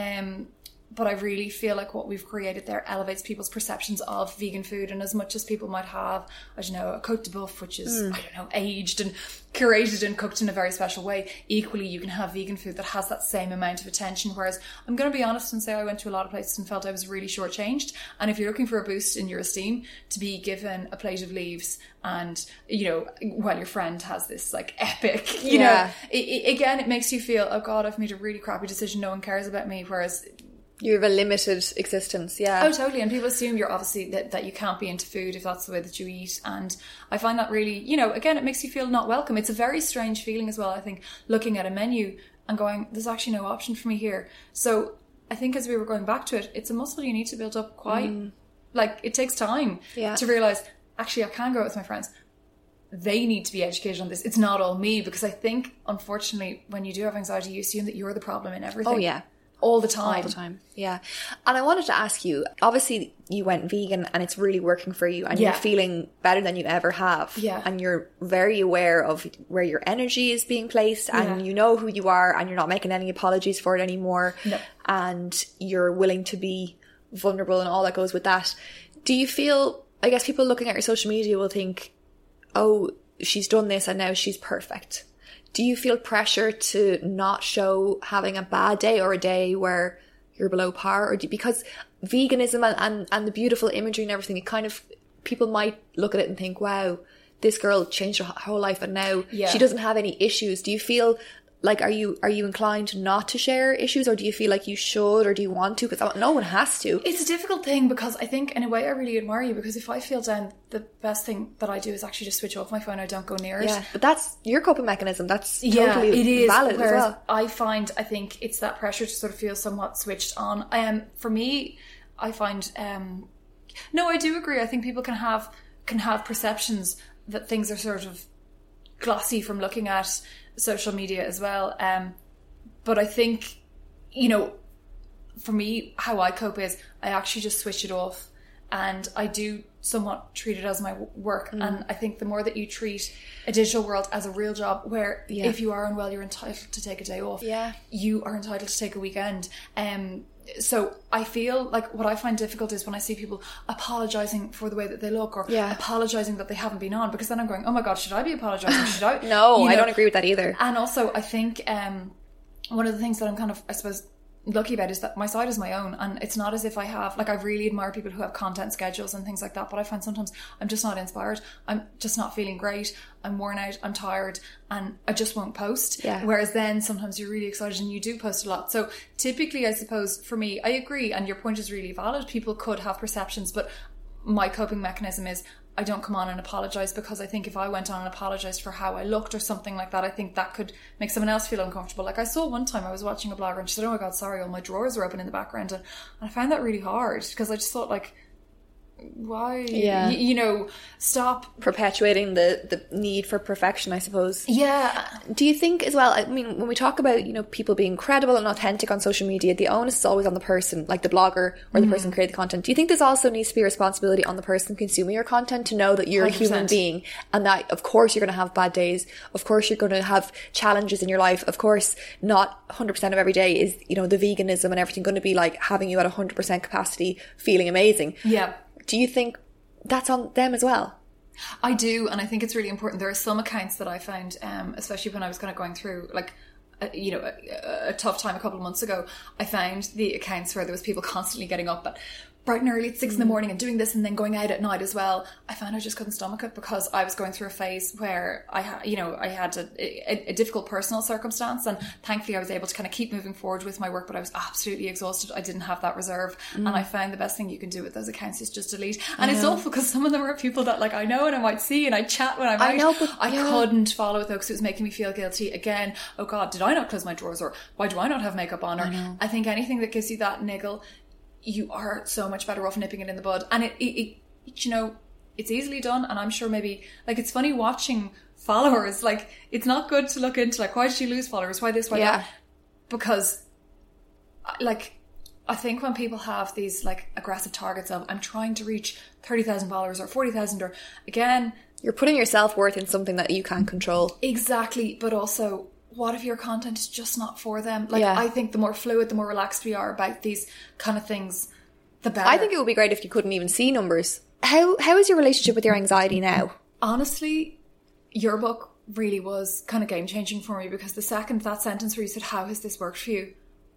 but I really feel like what we've created there elevates people's perceptions of vegan food. And as much as people might have, I don't know, a Côte de Boeuf, which is, I don't know, aged and curated and cooked in a very special way, equally you can have vegan food that has that same amount of attention. Whereas I'm going to be honest and say I went to a lot of places and felt I was really shortchanged. And if you're looking for a boost in your esteem, to be given a plate of leaves and, you know, while your friend has this like epic, you know, again, it makes you feel, oh God, I've made a really crappy decision. No one cares about me. Whereas you have a limited existence, yeah. Oh, totally. And people assume you're obviously that you can't be into food if that's the way that you eat. And I find that really, you know, again, it makes you feel not welcome. It's a very strange feeling as well, I think, looking at a menu and going, there's actually no option for me here. So I think as we were going back to it, it's a muscle you need to build up quite, like, it takes time to realise, actually, I can go out with my friends. They need to be educated on this. It's not all me, because I think, unfortunately, when you do have anxiety, you assume that you're the problem in everything. Oh, yeah. All the time. All the time, yeah. And I wanted to ask you, obviously you went vegan and it's really working for you and you're feeling better than you ever have. Yeah. And you're very aware of where your energy is being placed and you know who you are and you're not making any apologies for it anymore. No. And you're willing to be vulnerable and all that goes with that. Do you feel, I guess people looking at your social media will think, oh, she's done this and now she's perfect. Do you feel pressure to not show having a bad day or a day where you're below par? Or because veganism and the beautiful imagery and everything, it kind of, people might look at it and think, wow, this girl changed her whole life and now she doesn't have any issues. Do you feel like, are you inclined not to share issues, or do you feel like you should, or do you want to? Because no one has to. It's a difficult thing, because I think in a way I really admire you, because if I feel down, the best thing that I do is actually just switch off my phone. I don't go near it. Yeah, but that's your coping mechanism. That's totally it is valid as well. I think it's that pressure to sort of feel somewhat switched on. For me, I find no, I do agree. I think people can have perceptions that things are sort of glossy from looking at social media as well. But I think, you know, for me, how I cope is I actually just switch it off, and I do somewhat treat it as my work. And I think the more that you treat a digital world as a real job, where if you are unwell, you're entitled to take a day off. Yeah. You are entitled to take a weekend. So I feel like what I find difficult is when I see people apologising for the way that they look, or apologising that they haven't been on, because then I'm going, oh my God, should I be apologising? Should I? No, I don't agree with that either. And also I think one of the things that I'm kind of, I suppose, lucky about is that my side is my own, and it's not as if I have, like, I really admire people who have content schedules and things like that, but I find sometimes I'm just not inspired, I'm just not feeling great, I'm worn out, I'm tired, and I just won't post. Whereas then sometimes you're really excited and you do post a lot. So typically, I suppose for me, I agree, and your point is really valid, people could have perceptions, but my coping mechanism is I don't come on and apologise, because I think if I went on and apologised for how I looked or something like that, I think that could make someone else feel uncomfortable. Like I saw one time I was watching a blogger and she said, oh my God, sorry, all my drawers are open in the background, and I found that really hard, because I just thought, like, why? You know, stop perpetuating the need for perfection, I suppose. Yeah. Do you think as well, I mean, when we talk about, you know, people being credible and authentic on social media, the onus is always on the person, like the blogger or the person who created the content. Do you think there's also needs to be a responsibility on the person consuming your content to know that you're 100%. A human being, and that of course you're going to have bad days, of course you're going to have challenges in your life, of course not 100% of every day is, you know, the veganism and everything going to be like having you at 100% capacity feeling amazing. Yeah. Do you think that's on them as well? I do, and I think it's really important. There are some accounts that I found, especially when I was kind of going through, like, a tough time a couple of months ago, I found the accounts where there was people constantly getting up at bright and early at 6 in the morning and doing this and then going out at night as well. I found I just couldn't stomach it, because I was going through a phase where I had a difficult personal circumstance, and thankfully I was able to kind of keep moving forward with my work, but I was absolutely exhausted. I didn't have that reserve, and I found the best thing you can do with those accounts is just delete. And it's awful, because some of them are people that, like, I know and I might see and I chat when I'm out. But I couldn't follow it though, because it was making me feel guilty again. Oh God, did I not close my drawers, or why do I not have makeup on? Or I think anything that gives you that niggle, you are so much better off nipping it in the bud. And it you know, it's easily done. And I'm sure maybe, like, it's funny watching followers, like, it's not good to look into, like, why did she lose followers? Why this, why that? Because, like, I think when people have these, like, aggressive targets of, I'm trying to reach 30,000 followers or 40,000, or, again, you're putting your self-worth in something that you can't control. Exactly. But also, what if your content is just not for them? Like, I think the more fluid, the more relaxed we are about these kind of things, the better. I think it would be great if you couldn't even see numbers. How is your relationship with your anxiety now? Honestly, your book really was kind of game-changing for me, because the second that sentence where you said, how has this worked for you?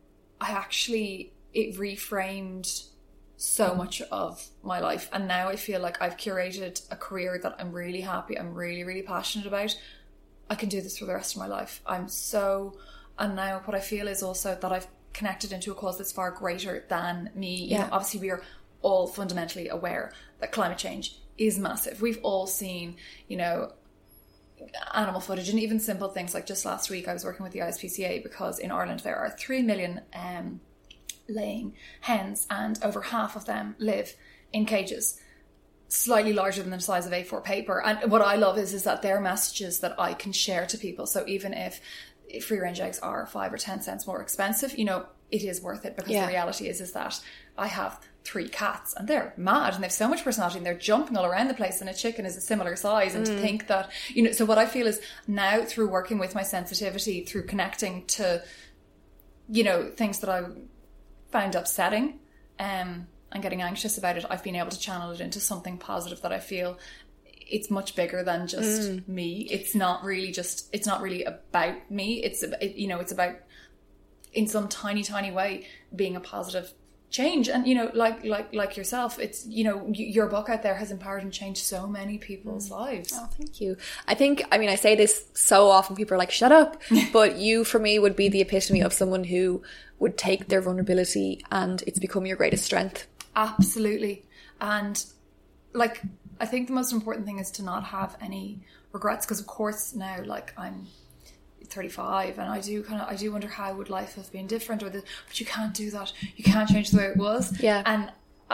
It reframed so much of my life. And now I feel like I've curated a career that I'm really happy, I'm really, really passionate about. I can do this for the rest of my life. And now what I feel is also that I've connected into a cause that's far greater than me. You know, obviously we are all fundamentally aware that climate change is massive. We've all seen, you know, animal footage, and even simple things like just last week I was working with the ISPCA, because in Ireland there are 3 million laying hens, and over half of them live in cages slightly larger than the size of A4 paper. And what I love is that they're messages that I can share to people. So even if free range eggs are 5 or 10 cents more expensive, you know, it is worth it, because the reality is that I have 3 cats and they're mad and they have so much personality and they're jumping all around the place, and a chicken is a similar size. And to think that, you know, so what I feel is now, through working with my sensitivity, through connecting to, you know, things that I found upsetting, and getting anxious about it, I've been able to channel it into something positive that I feel it's much bigger than just me. It's not really about me. It's about, in some tiny way, being a positive change. And, like yourself, it's, your book out there has empowered and changed so many people's lives. Oh, thank you. I say this so often, people are like, shut up. But you, for me, would be the epitome of someone who would take their vulnerability and it's become your greatest strength. Absolutely. And I think the most important thing is to not have any regrets, because of course now, I'm 35 and I do wonder how would life have been different, but you can't do that. You can't change the way it was. Yeah. And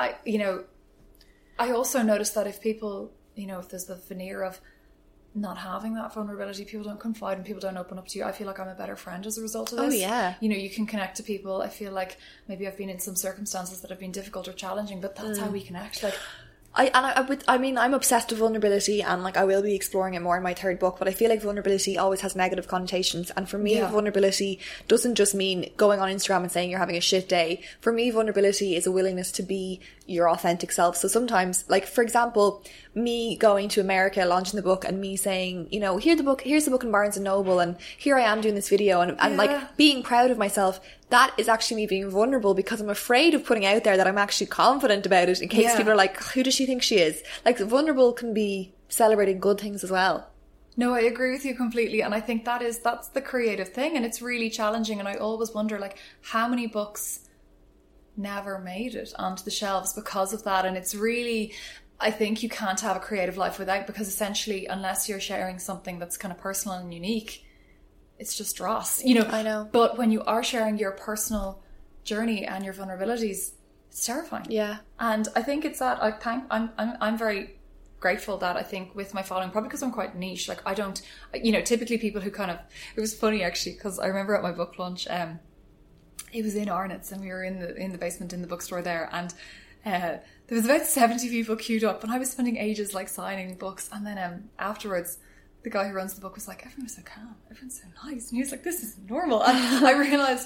I also noticed that if people, if there's the veneer of not having that vulnerability, people don't confide and people don't open up to you. I feel like I'm a better friend as a result of this. Oh yeah. You can connect to people. I feel like maybe I've been in some circumstances that have been difficult or challenging, but that's how we connect. I'm obsessed with vulnerability, and I will be exploring it more in my third book, but I feel like vulnerability always has negative connotations. And for me, vulnerability doesn't just mean going on Instagram and saying you're having a shit day. For me, vulnerability is a willingness to be your authentic self. So sometimes, for example, me going to America, launching the book, and me saying, here's the book in Barnes and Noble, and here I am doing this video, and being proud of myself. That is actually me being vulnerable, because I'm afraid of putting out there that I'm actually confident about it, in case people are like, who does she think she is? Vulnerable can be celebrating good things as well. No, I agree with you completely. And I think that's the creative thing, and it's really challenging. And I always wonder, how many books never made it onto the shelves because of that. And it's really, I think you can't have a creative life without, because essentially, unless you're sharing something that's kind of personal and unique, it's just dross, I know. But when you are sharing your personal journey and your vulnerabilities, it's terrifying. Yeah. And I think it's that I'm very grateful that I think with my following, probably because I'm quite niche, I don't, typically people who it was funny actually, because I remember at my book launch, it was in Arnott's and we were in the basement in the bookstore there, and there was about 70 people queued up, and I was spending ages signing books, and then afterwards the guy who runs the book was like, everyone's so calm, everyone's so nice, and he was like, this is normal. And I realised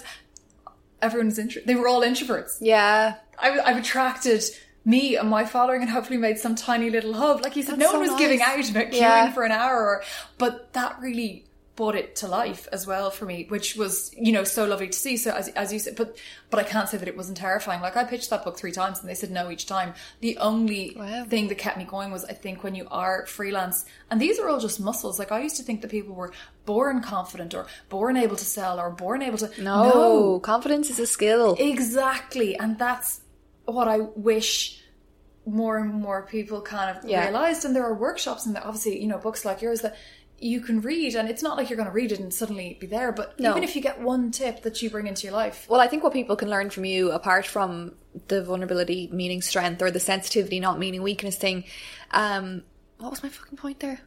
they were all introverts. Yeah. I've attracted me and my following and hopefully made some tiny little hub. Like you said, no one was giving out about queuing for an hour, but that really brought it to life as well for me, which was, so lovely to see. So as you said, but I can't say that it wasn't terrifying. I pitched that book 3 times and they said no each time. The only thing that kept me going was, I think, when you are freelance, and these are all just muscles. I used to think that people were born confident or born able to sell or born able to... No, confidence is a skill. Exactly. And that's what I wish more and more people kind of realised. And there are workshops and obviously, books like yours that you can read, and it's not like you're going to read it and suddenly be there, but even if you get one tip that you bring into your life. Well, I think what people can learn from you, apart from the vulnerability meaning strength or the sensitivity not meaning weakness thing, what was my fucking point there?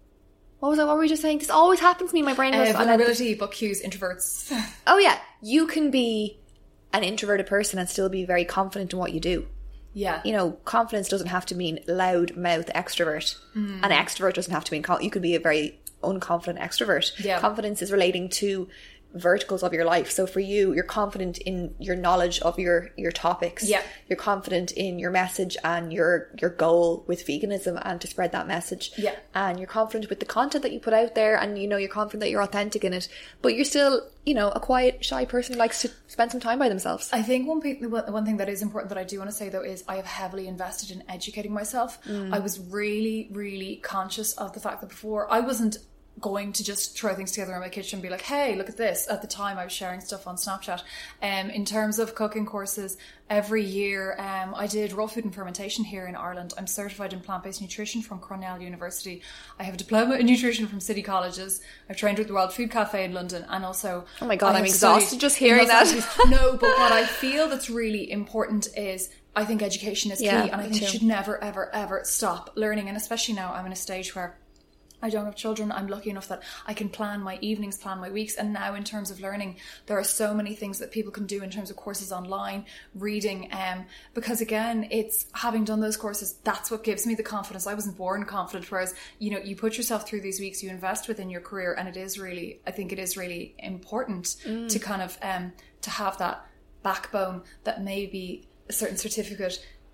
What were we just saying? This always happens to me. My brain goes... vulnerability, book cues, introverts. Oh yeah, you can be an introverted person and still be very confident in what you do. Yeah. Confidence doesn't have to mean loud mouth extrovert. An extrovert doesn't have to mean... You could be a very unconfident extrovert. Yeah. Confidence is relating to verticals of your life. So for you, you're confident in your knowledge of your topics. Yeah. You're confident in your message and your goal with veganism and to spread that message. Yeah. And you're confident with the content that you put out there, and you're confident that you're authentic in it. But you're still, a quiet, shy person who likes to spend some time by themselves. I think one thing that is important that I do want to say though is I have heavily invested in educating myself. I was really, really conscious of the fact that before I wasn't going to just throw things together in my kitchen and be like, hey, look at this. At the time I was sharing stuff on Snapchat. In terms of cooking courses, every year I did raw food and fermentation here in Ireland. I'm certified in plant-based nutrition from Cornell University. I have a diploma in nutrition from City Colleges. I've trained with the World Food Cafe in London, and also... Oh my God, I'm exhausted just hearing that. No, but what I feel that's really important is I think education is key, and I think you should never, ever, ever stop learning. And especially now I'm in a stage where I don't have children. I'm lucky enough that I can plan my evenings, plan my weeks. And now in terms of learning, there are so many things that people can do in terms of courses online, reading. Because again, it's having done those courses, that's what gives me the confidence. I wasn't born confident. Whereas, you put yourself through these weeks, you invest within your career. And I think it is really important to kind of, to have that backbone that maybe a certain certificate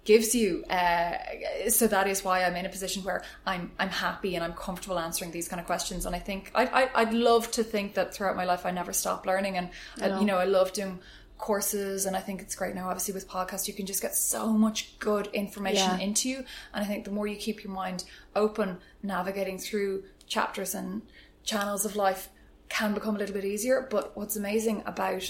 gives you. So that is why I'm in a position where I'm happy and I'm comfortable answering these kind of questions. And I think I'd love to think that throughout my life I never stopped learning, and I love doing courses, and I think it's great now. Obviously with podcasts you can just get so much good information into you, and I think the more you keep your mind open, navigating through chapters and channels of life can become a little bit easier. But what's amazing about,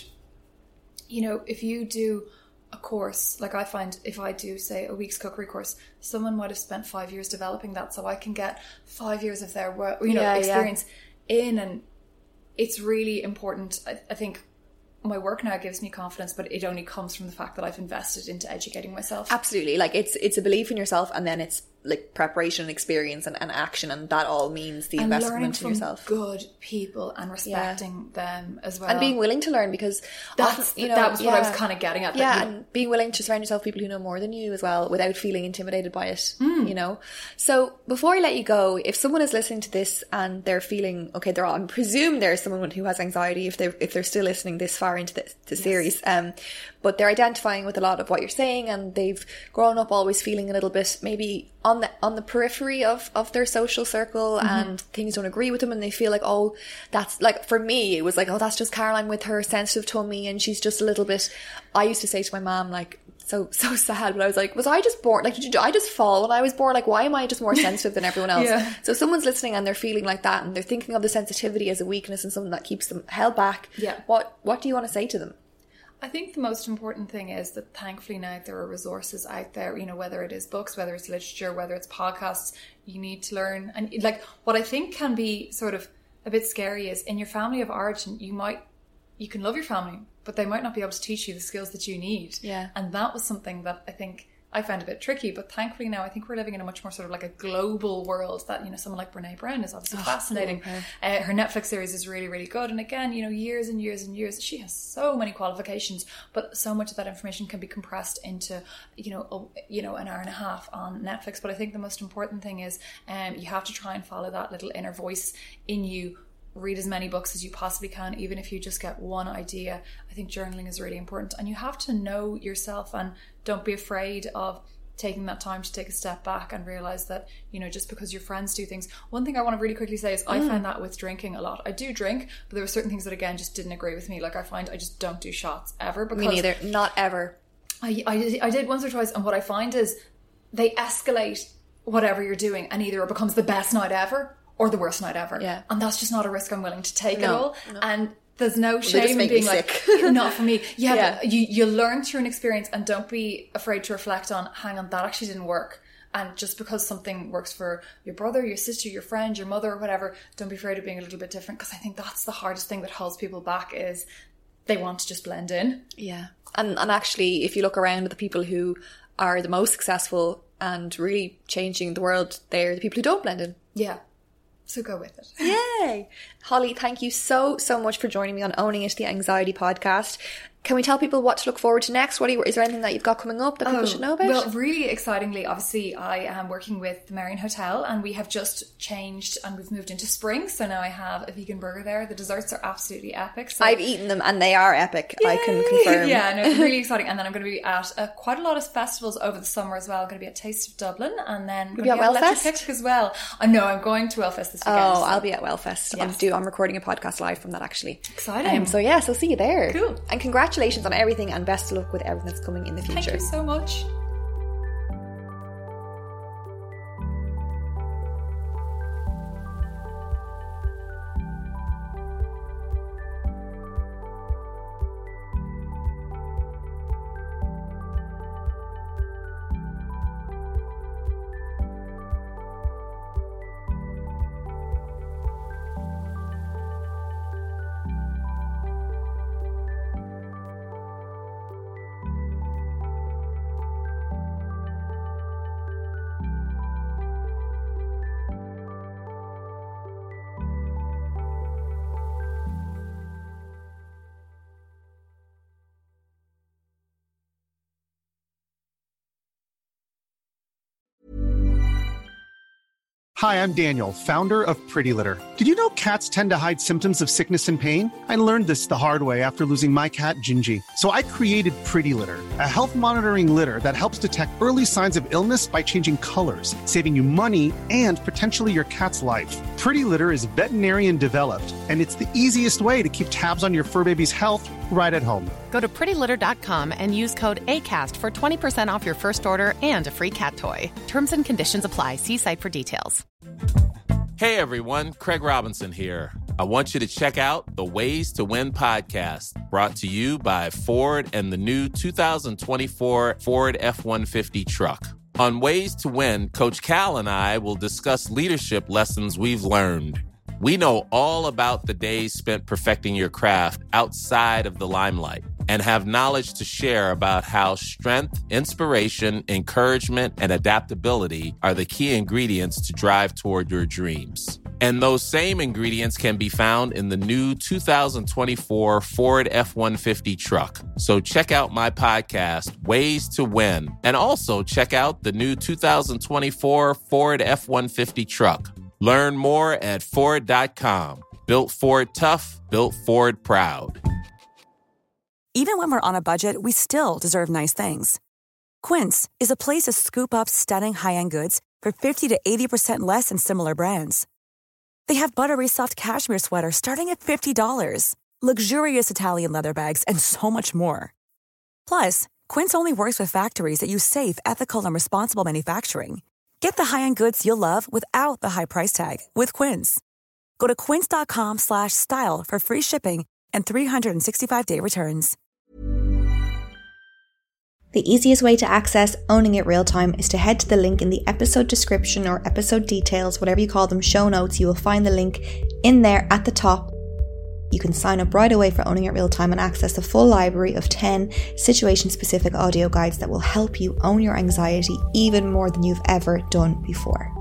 if you do a course, like I find if I do say a week's cookery course, someone might have spent 5 years developing that, so I can get 5 years of their work, experience in, and it's really important. I think my work now gives me confidence, but it only comes from the fact that I've invested into educating myself. Absolutely. Like it's a belief in yourself, and then it's like preparation and experience and action, and that all means the investment in yourself. Good people and respecting them as well, and being willing to learn, because that was what I was kind of getting at. And being willing to surround yourself with people who know more than you as well, without feeling intimidated by it. So before I let you go, if someone is listening to this and they're feeling okay, I presume there's someone who has anxiety if they're still listening this far into the series, but they're identifying with a lot of what you're saying, and they've grown up always feeling a little bit maybe on the periphery of their social circle, and things don't agree with them, and they feel like, oh, that's like, for me it was like, oh, that's just Caroline with her sensitive tummy, and she's just a little bit. I used to say to my mom, like, so sad, but I was like, was I just born, like, did I just fall when I was born? Like, why am I just more sensitive than everyone else? So someone's listening and they're feeling like that, and they're thinking of the sensitivity as a weakness and something that keeps them held back. What do you want to say to them? I think the most important thing is that thankfully now there are resources out there, whether it is books, whether it's literature, whether it's podcasts, you need to learn. And like, what I think can be sort of a bit scary is, in your family of origin, you can love your family, but they might not be able to teach you the skills that you need. And that was something that I think I found a bit tricky, but thankfully now I think we're living in a much more sort of like a global world that, someone like Brene Brown is obviously fascinating. Her Netflix series is really, really good. And again, years and years and years, she has so many qualifications, but so much of that information can be compressed into, an hour and a half on Netflix. But I think the most important thing is you have to try and follow that little inner voice in you. Read as many books as you possibly can, even if you just get one idea. I think journaling is really important, and you have to know yourself, and don't be afraid of taking that time to take a step back and realize that, just because your friends do things. One thing I want to really quickly say is I found that with drinking a lot. I do drink, but there were certain things that again just didn't agree with me. Like, I find I just don't do shots ever. Because me neither. Not ever. I did once or twice, and what I find is they escalate whatever you're doing, and either it becomes the best night ever or the worst night ever. And that's just not a risk I'm willing to take at all. And there's no shame in being like, not for me. But you learn through an experience, and don't be afraid to reflect on, hang on, that actually didn't work. And just because something works for your brother, your sister, your friend, your mother, or whatever, don't be afraid of being a little bit different. Because I think that's the hardest thing that holds people back, is they want to just blend in. And actually, if you look around at the people who are the most successful and really changing the world, they're the people who don't blend in. So go with it. Yay! Holly, thank you so much for joining me on Owning It, the Anxiety Podcast. Can we tell people what to look forward to next? Is there anything that you've got coming up that people should know about? Well, really excitingly, obviously, I am working with the Marion Hotel, and we have just changed and we've moved into spring. So now I have a vegan burger there. The desserts are absolutely epic. So I've eaten them and they are epic. Yay! I can confirm. It's really exciting. And then I'm going to be at quite a lot of festivals over the summer as well. I'm going to be at Taste of Dublin, and then going to be at Wellfest as well. No, I'm going to Wellfest this weekend. Oh, I'll be at Wellfest. Yes. I'm recording a podcast live from that, actually. Exciting. So see you there. Cool. And congratulations on everything, and best of luck with everything that's coming in the future. Thank you so much. Hi, I'm Daniel, founder of Pretty Litter. Did you know cats tend to hide symptoms of sickness and pain? I learned this the hard way after losing my cat, Gingy. So I created Pretty Litter, a health monitoring litter that helps detect early signs of illness by changing colors, saving you money and potentially your cat's life. Pretty Litter is veterinarian developed, and it's the easiest way to keep tabs on your fur baby's health right at home. Go to prettylitter.com and use code ACAST for 20% off your first order and a free cat toy. Terms and conditions apply. See site for details. Hey everyone, Craig Robinson here. I want you to check out the Ways to Win podcast, brought to you by Ford and the new 2024 Ford F-150 truck. On Ways to Win, Coach Cal and I will discuss leadership lessons we've learned. We know all about the days spent perfecting your craft outside of the limelight and have knowledge to share about how strength, inspiration, encouragement, and adaptability are the key ingredients to drive toward your dreams. And those same ingredients can be found in the new 2024 Ford F-150 truck. So check out my podcast, Ways to Win, and also check out the new 2024 Ford F-150 truck. Learn more at Ford.com. Built Ford tough, built Ford proud. Even when we're on a budget, we still deserve nice things. Quince is a place to scoop up stunning high-end goods for 50 to 80% less than similar brands. They have buttery soft cashmere sweaters starting at $50, luxurious Italian leather bags, and so much more. Plus, Quince only works with factories that use safe, ethical, and responsible manufacturing. Get the high-end goods you'll love without the high price tag with Quince. Go to quince.com/style for free shipping and 365-day returns. The easiest way to access Owning It Real Time is to head to the link in the episode description or episode details, whatever you call them, show notes. You will find the link in there at the top. You can sign up right away for Owning It Real Time and access the full library of 10 situation-specific audio guides that will help you own your anxiety even more than you've ever done before.